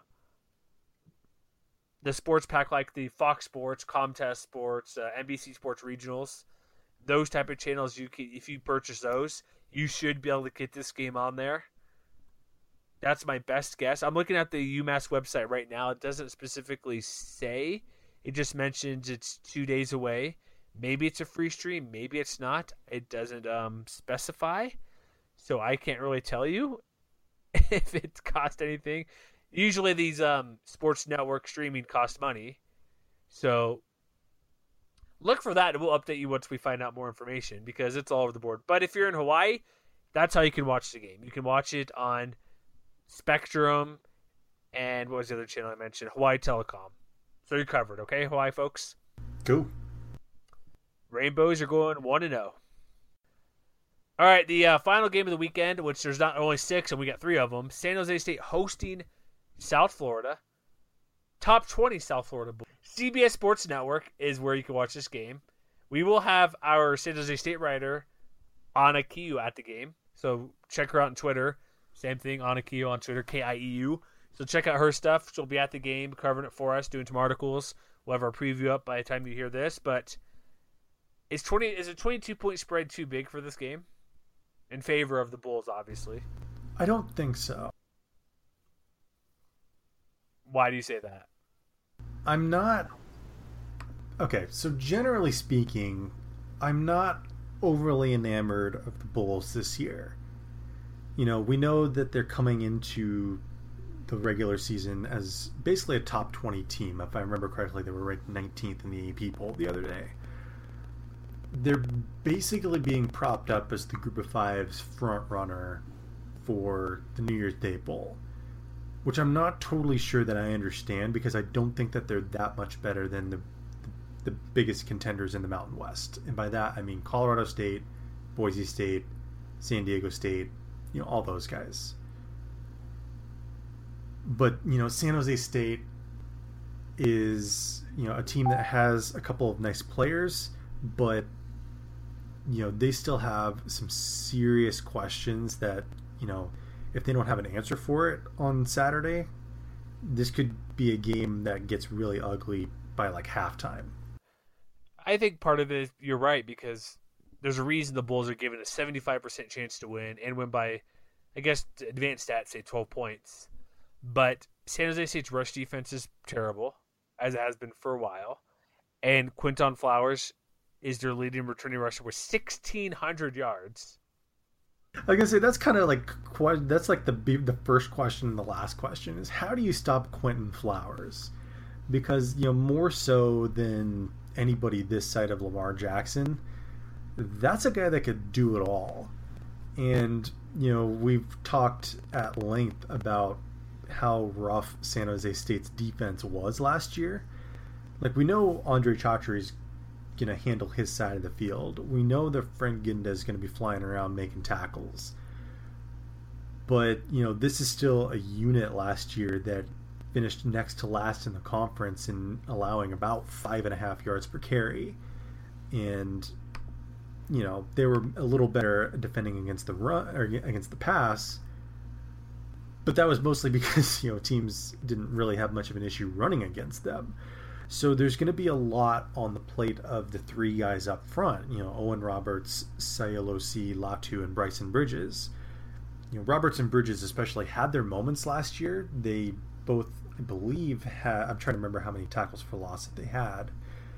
the sports pack like the Fox Sports, Comcast Sports, uh, N B C Sports Regionals, those type of channels, you can, if you purchase those, you should be able to get this game on there. That's my best guess. I'm looking at the UMass website right now. It doesn't specifically say. It just mentions it's two days away. Maybe it's a free stream. Maybe it's not. It doesn't um, specify. So I can't really tell you if it cost anything. Usually these um, sports network streaming cost money. So look for that, and we'll update you once we find out more information because it's all over the board. But if you're in Hawaii, that's how you can watch the game. You can watch it on Spectrum, and what was the other channel I mentioned? Hawaii Telecom. So you're covered, okay, Hawaii folks? Cool. Rainbows are going one and oh. All right, the uh, final game of the weekend, which there's not only six, and we got three of them. San Jose State hosting South Florida. Top twenty South Florida. C B S Sports Network is where you can watch this game. We will have our San Jose State writer, Anna Kiu, at the game. So check her out on Twitter. Same thing, Anna Kiu on Twitter, K I E U. So check out her stuff. She'll be at the game covering it for us, doing some articles. We'll have our preview up by the time you hear this. But is twenty is a twenty-two point spread too big for this game? In favor of the Bulls, obviously. I don't think so. Why do you say that? I'm not... Okay, so generally speaking, I'm not overly enamored of the Bulls this year. You know, we know that they're coming into the regular season as basically a top twenty team. If I remember correctly, they were ranked nineteenth in the A P poll the other day. They're basically being propped up as the Group of Five's front runner for the New Year's Day Bowl, which I'm not totally sure that I understand because I don't think that they're that much better than the the, the biggest contenders in the Mountain West. And by that, I mean Colorado State, Boise State, San Diego State, you know, all those guys. But, you know, San Jose State is, you know, a team that has a couple of nice players, but, you know, they still have some serious questions that, you know, if they don't have an answer for it on Saturday, this could be a game that gets really ugly by like halftime. I think part of it is you're right because there's a reason the Bulls are given a seventy-five percent chance to win and win by, I guess, advanced stats say twelve points. But San Jose State's rush defense is terrible, as it has been for a while. And Quinton Flowers is their leading returning rusher with sixteen hundred yards. Like I say, that's kind of like that's like the the first question and the last question is how do you stop Quinton Flowers? Because, you know, more so than anybody this side of Lamar Jackson, that's a guy that could do it all. And, you know, we've talked at length about how rough San Jose State's defense was last year. Like, we know Andre Chaudhry's going to handle his side of the field. We know that Frank Ginda is going to be flying around making tackles. But, you know, this is still a unit last year that finished next to last in the conference in allowing about five and a half yards per carry. And, you know, they were a little better defending against the run or against the pass. But that was mostly because, you know, teams didn't really have much of an issue running against them. So there's going to be a lot on the plate of the three guys up front. You know, Owen Roberts, Sayalosi, Latu, and Bryson Bridges. You know, Roberts and Bridges especially had their moments last year. They both, I believe, had... I'm trying to remember how many tackles for loss that they had.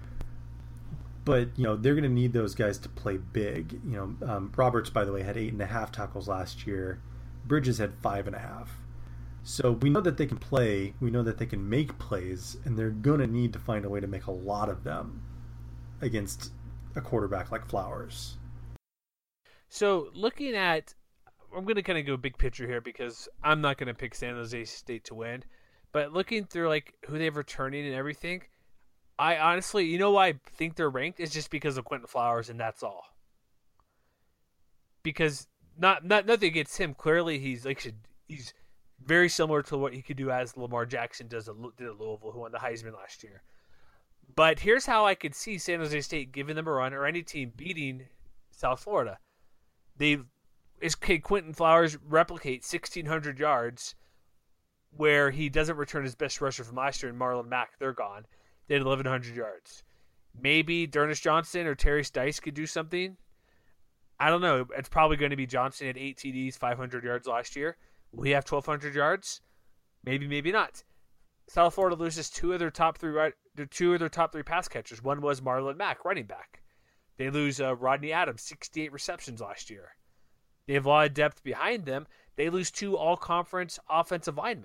But, you know, they're going to need those guys to play big. You know, um, Roberts, by the way, had eight and a half tackles last year. Bridges had five and a half. So we know that they can play, we know that they can make plays, and they're going to need to find a way to make a lot of them against a quarterback like Flowers. So looking at, I'm going to kind of go big picture here because I'm not going to pick San Jose State to win, but looking through like who they've returning and everything, I honestly, you know why I think they're ranked? It's just because of Quinton Flowers, and that's all. Because not not nothing against him. Clearly, he's like he's very similar to what he could do as Lamar Jackson does at, did at Louisville, who won the Heisman last year. But here's how I could see San Jose State giving them a run, or any team beating South Florida. They is can Quentin Flowers replicate sixteen hundred yards where he doesn't return his best rusher from last year and Marlon Mack, they're gone. They had eleven hundred yards. Maybe Dernis Johnson or Terry Stice could do something. I don't know. It's probably going to be Johnson at eight T Ds, five hundred yards last year. Will he have twelve hundred yards? Maybe, maybe not. South Florida loses two of their top three right, two of their top three pass catchers. One was Marlon Mack, running back. They lose uh, Rodney Adams, sixty-eight receptions last year. They have a lot of depth behind them. They lose two all-conference offensive linemen.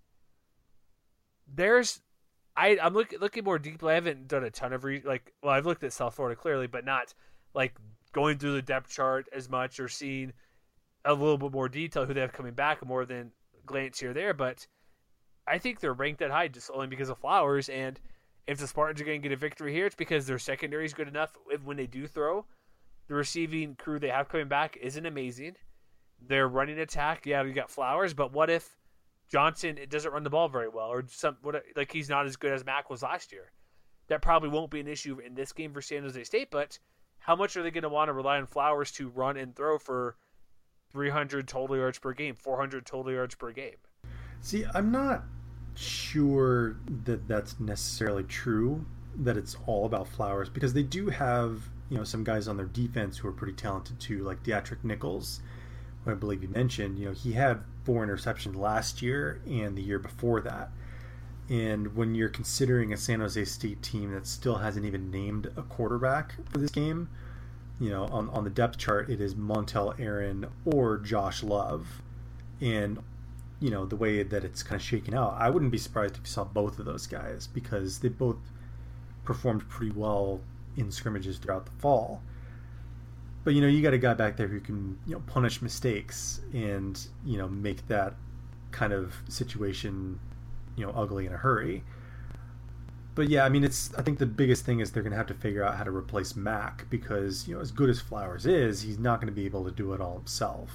There's, I, I'm look, looking more deeply. I haven't done a ton of, re, like, well, I've looked at South Florida clearly, but not, like, going through the depth chart as much or seeing a little bit more detail who they have coming back more than glance here or there. But I think they're ranked that high just only because of Flowers, and if the Spartans are going to get a victory here, it's because their secondary is good enough when they do throw. The receiving crew they have coming back isn't amazing. Their running attack, yeah, you got Flowers, but what if Johnson it doesn't run the ball very well, or some what like he's not as good as Mack was last year? That probably won't be an issue in this game for San Jose State, but how much are they going to want to rely on Flowers to run and throw for three hundred total yards per game, four hundred total yards per game? See, I'm not sure that that's necessarily true, that it's all about Flowers, because they do have, you know, some guys on their defense who are pretty talented too, like Deatrick Nichols, who I believe you mentioned. You know, he had four interceptions last year and the year before that. And when you're considering a San Jose State team that still hasn't even named a quarterback for this game, you know, on, on the depth chart, it is Montel Aaron or Josh Love. And, you know, the way that it's kind of shaken out, I wouldn't be surprised if you saw both of those guys, because they both performed pretty well in scrimmages throughout the fall. But, you know, you got a guy back there who can, you know, punish mistakes and, you know, make that kind of situation, you know, ugly in a hurry. But yeah, I mean, it's, I think the biggest thing is they're going to have to figure out how to replace Mack, because, you know, as good as Flowers is, he's not going to be able to do it all himself.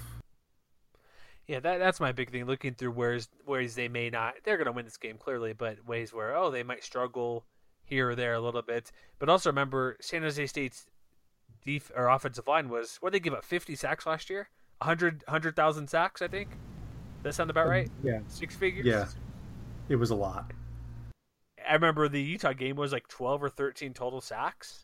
Yeah, that that's my big thing. Looking through where's ways they may not, they're going to win this game clearly, but ways where, oh, they might struggle here or there a little bit. But also remember, San Jose State's def- or offensive line was, what did they give up, fifty sacks last year? one hundred one hundred thousand sacks, I think. Does that sound about right? Yeah. Six figures? Yeah. It was a lot. I remember the Utah game was like twelve or thirteen total sacks.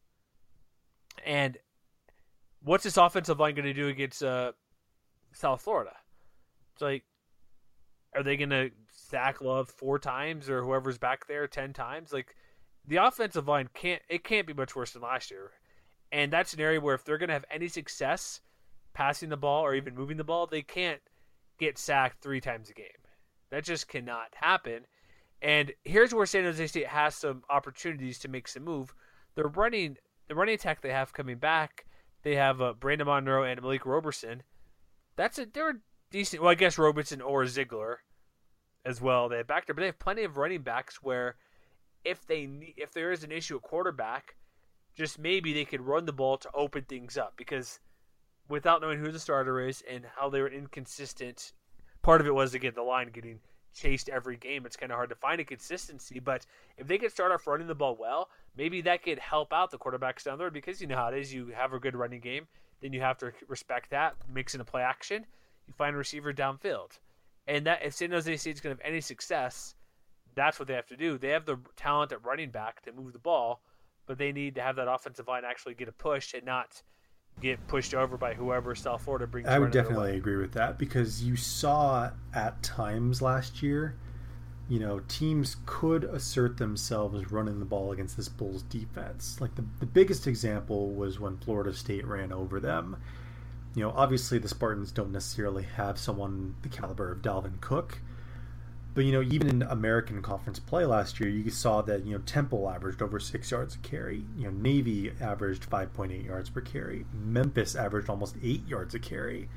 And what's this offensive line going to do against uh, South Florida? It's like, are they going to sack Love four times, or whoever's back there ten times? Like, the offensive line can't, it can't be much worse than last year. And that's an area where if they're going to have any success passing the ball or even moving the ball, they can't get sacked three times a game. That just cannot happen. And here's where San Jose State has some opportunities to make some move. They're running the running attack they have coming back. They have uh, Brandon Monroe and Malik Roberson. That's a they're decent. Well, I guess Roberson or Ziegler as well. They have back there, but they have plenty of running backs where if they if there is an issue at quarterback, just maybe they could run the ball to open things up, because without knowing who the starter is and how they were inconsistent, part of it was, again, the line getting chased every game. It's kind of hard to find a consistency, but if they could start off running the ball well, maybe that could help out the quarterbacks down there, because you know how it is. You have a good running game, then you have to respect that, mix in a play action, you find a receiver downfield. And that if San Jose State's going to have any success, that's what they have to do. They have the talent at running back to move the ball, but they need to have that offensive line actually get a push and not get pushed over by whoever South Florida brings. I would definitely agree with that, because you saw at times last year, you know, teams could assert themselves running the ball against this Bulls defense. Like the, the biggest example was when Florida State ran over them. You know, obviously the Spartans don't necessarily have someone the caliber of Dalvin Cook, but, you know, even in American Conference play last year, you saw that, you know, Temple averaged over six yards a carry. You know, Navy averaged five point eight yards per carry. Memphis averaged almost eight yards a carry.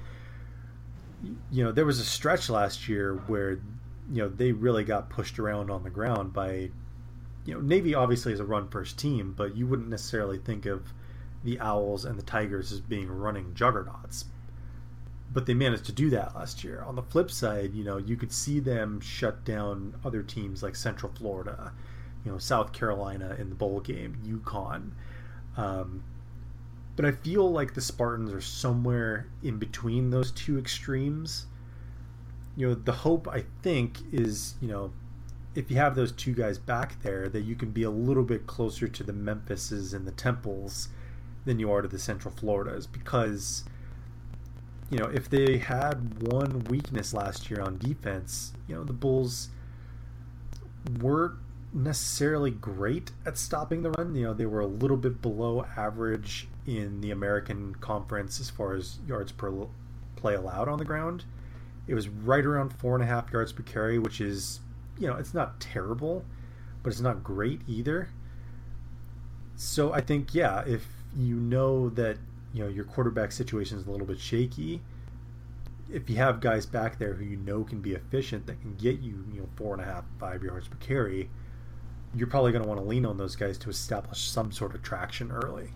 You know, there was a stretch last year where, you know, they really got pushed around on the ground by, you know, Navy obviously is a run-first team, but you wouldn't necessarily think of the Owls and the Tigers as being running juggernauts. But they managed to do that last year. On the flip side, you know, you could see them shut down other teams like Central Florida, you know, South Carolina in the bowl game, UConn. Um, but I feel like the Spartans are somewhere in between those two extremes. You know, the hope, I think, is, you know, if you have those two guys back there, that you can be a little bit closer to the Memphises and the Temples than you are to the Central Floridas. Because, you know, if they had one weakness last year on defense, you know, the Bulls weren't necessarily great at stopping the run. You know, they were a little bit below average in the American Conference as far as yards per play allowed on the ground. It was right around four and a half yards per carry, which is, you know, it's not terrible, but it's not great either. So I think, yeah, if you know that, you know, your quarterback situation is a little bit shaky, if you have guys back there who you know can be efficient, that can get you, you know, four and a half, five yards per carry, you're probably going to want to lean on those guys to establish some sort of traction early.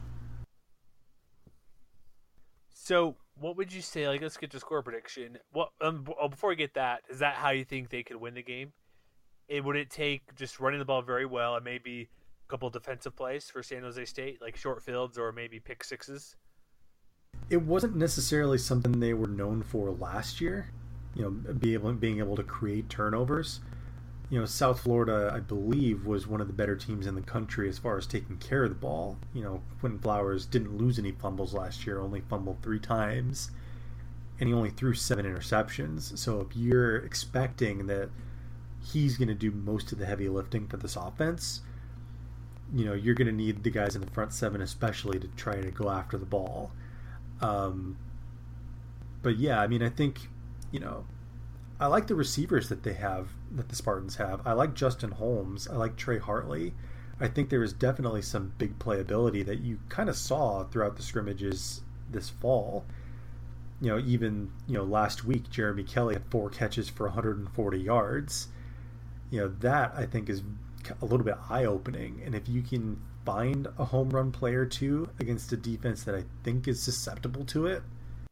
So, what would you say? Like, let's get to score prediction. What? Um, before we get that, is that how you think they could win the game? It would it take just running the ball very well and maybe a couple defensive plays for San Jose State, like short fields or maybe pick sixes? It wasn't necessarily something they were known for last year. You know, be able being able to create turnovers. You know, South Florida, I believe, was one of the better teams in the country as far as taking care of the ball. You know, Quentin Flowers didn't lose any fumbles last year, only fumbled three times, and he only threw seven interceptions. So if you're expecting that he's going to do most of the heavy lifting for this offense, you know, you're going to need the guys in the front seven especially to try to go after the ball. Um, but yeah, I mean, I think, you know, I like the receivers that they have, that the Spartans have. I like Justin Holmes. I like Trey Hartley. I think there is definitely some big playability that you kind of saw throughout the scrimmages this fall. You know, even, you know, last week, Jeremy Kelly had four catches for one hundred forty yards. You know, that I think is a little bit eye-opening. And if you can find a home run play or two against a defense that I think is susceptible to it,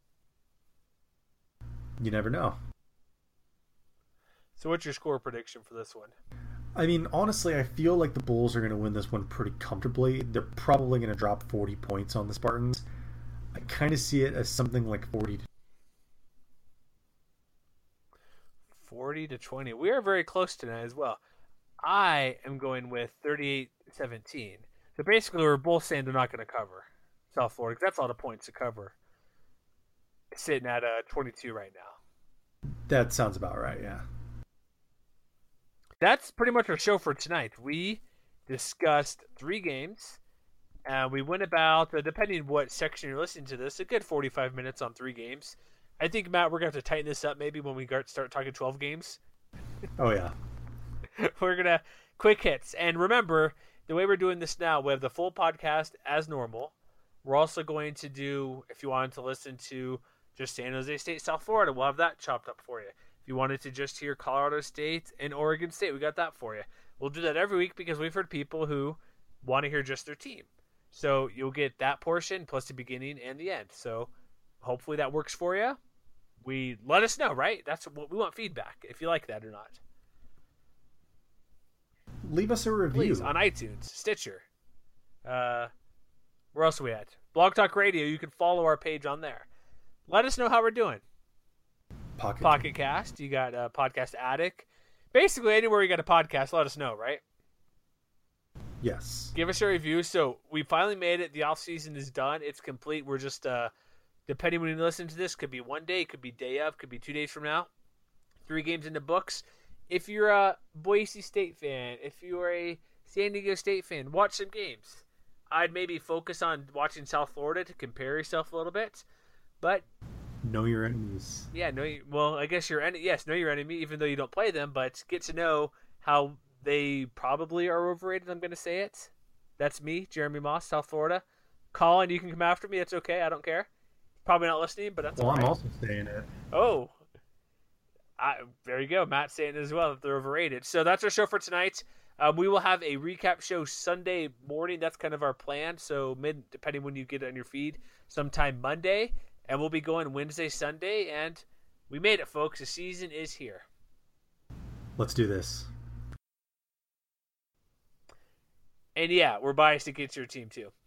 you never know. So what's your score prediction for this one? I mean, honestly, I feel like the Bulls are going to win this one pretty comfortably. They're probably going to drop forty points on the Spartans. I kind of see it as something like forty to forty to twenty. We are very close tonight as well. I am going with thirty-eight seventeen. So basically, we're both saying they're not going to cover South Florida, because that's all the points to cover. Sitting at uh, twenty-two right now. That sounds about right, yeah. That's pretty much our show for tonight. We discussed three games, and we went about, uh, depending what section you're listening to this, a good forty-five minutes on three games. I think, Matt, we're going to have to tighten this up maybe when we start talking twelve games. Oh, yeah. We're going to quick hits. And remember, the way we're doing this now, we have the full podcast as normal. We're also going to do, if you wanted to listen to just San Jose State, South Florida, we'll have that chopped up for you. If you wanted to just hear Colorado State and Oregon State, we got that for you. We'll do that every week because we've heard people who want to hear just their team. So you'll get that portion plus the beginning and the end. So hopefully that works for you. We let us know, right? That's what we want, feedback, if you like that or not. Leave us a review. Please, on iTunes, Stitcher. Uh, where else are we at? Blog Talk Radio. You can follow our page on there. Let us know how we're doing. Pocket, Pocket Cast. You got a Podcast Addict. Basically, anywhere you got a podcast, let us know, right? Yes. Give us a review. So we finally made it. The off season is done. It's complete. We're just, uh, depending when you listen to this, could be one day, could be day of, could be two days from now. Three games in the books. If you're a Boise State fan, if you're a San Diego State fan, watch some games. I'd maybe focus on watching South Florida to compare yourself a little bit, but know your enemies. Yeah, know you, well, I guess your enemy. Yes, know your enemy, even though you don't play them, but get to know how they probably are overrated. I'm going to say it. That's me, Jeremy Moss, South Florida. Colin, you can come after me. That's okay. I don't care. Probably not listening, but that's well. all right. I'm also saying it. Oh, I, there you go. Matt's saying it as well that they're overrated. So that's our show for tonight. Um, we will have a recap show Sunday morning. That's kind of our plan. So mid, depending when you get it on your feed, sometime Monday. And we'll be going Wednesday, Sunday, and we made it, folks. The season is here. Let's do this. And yeah, we're biased against your team too.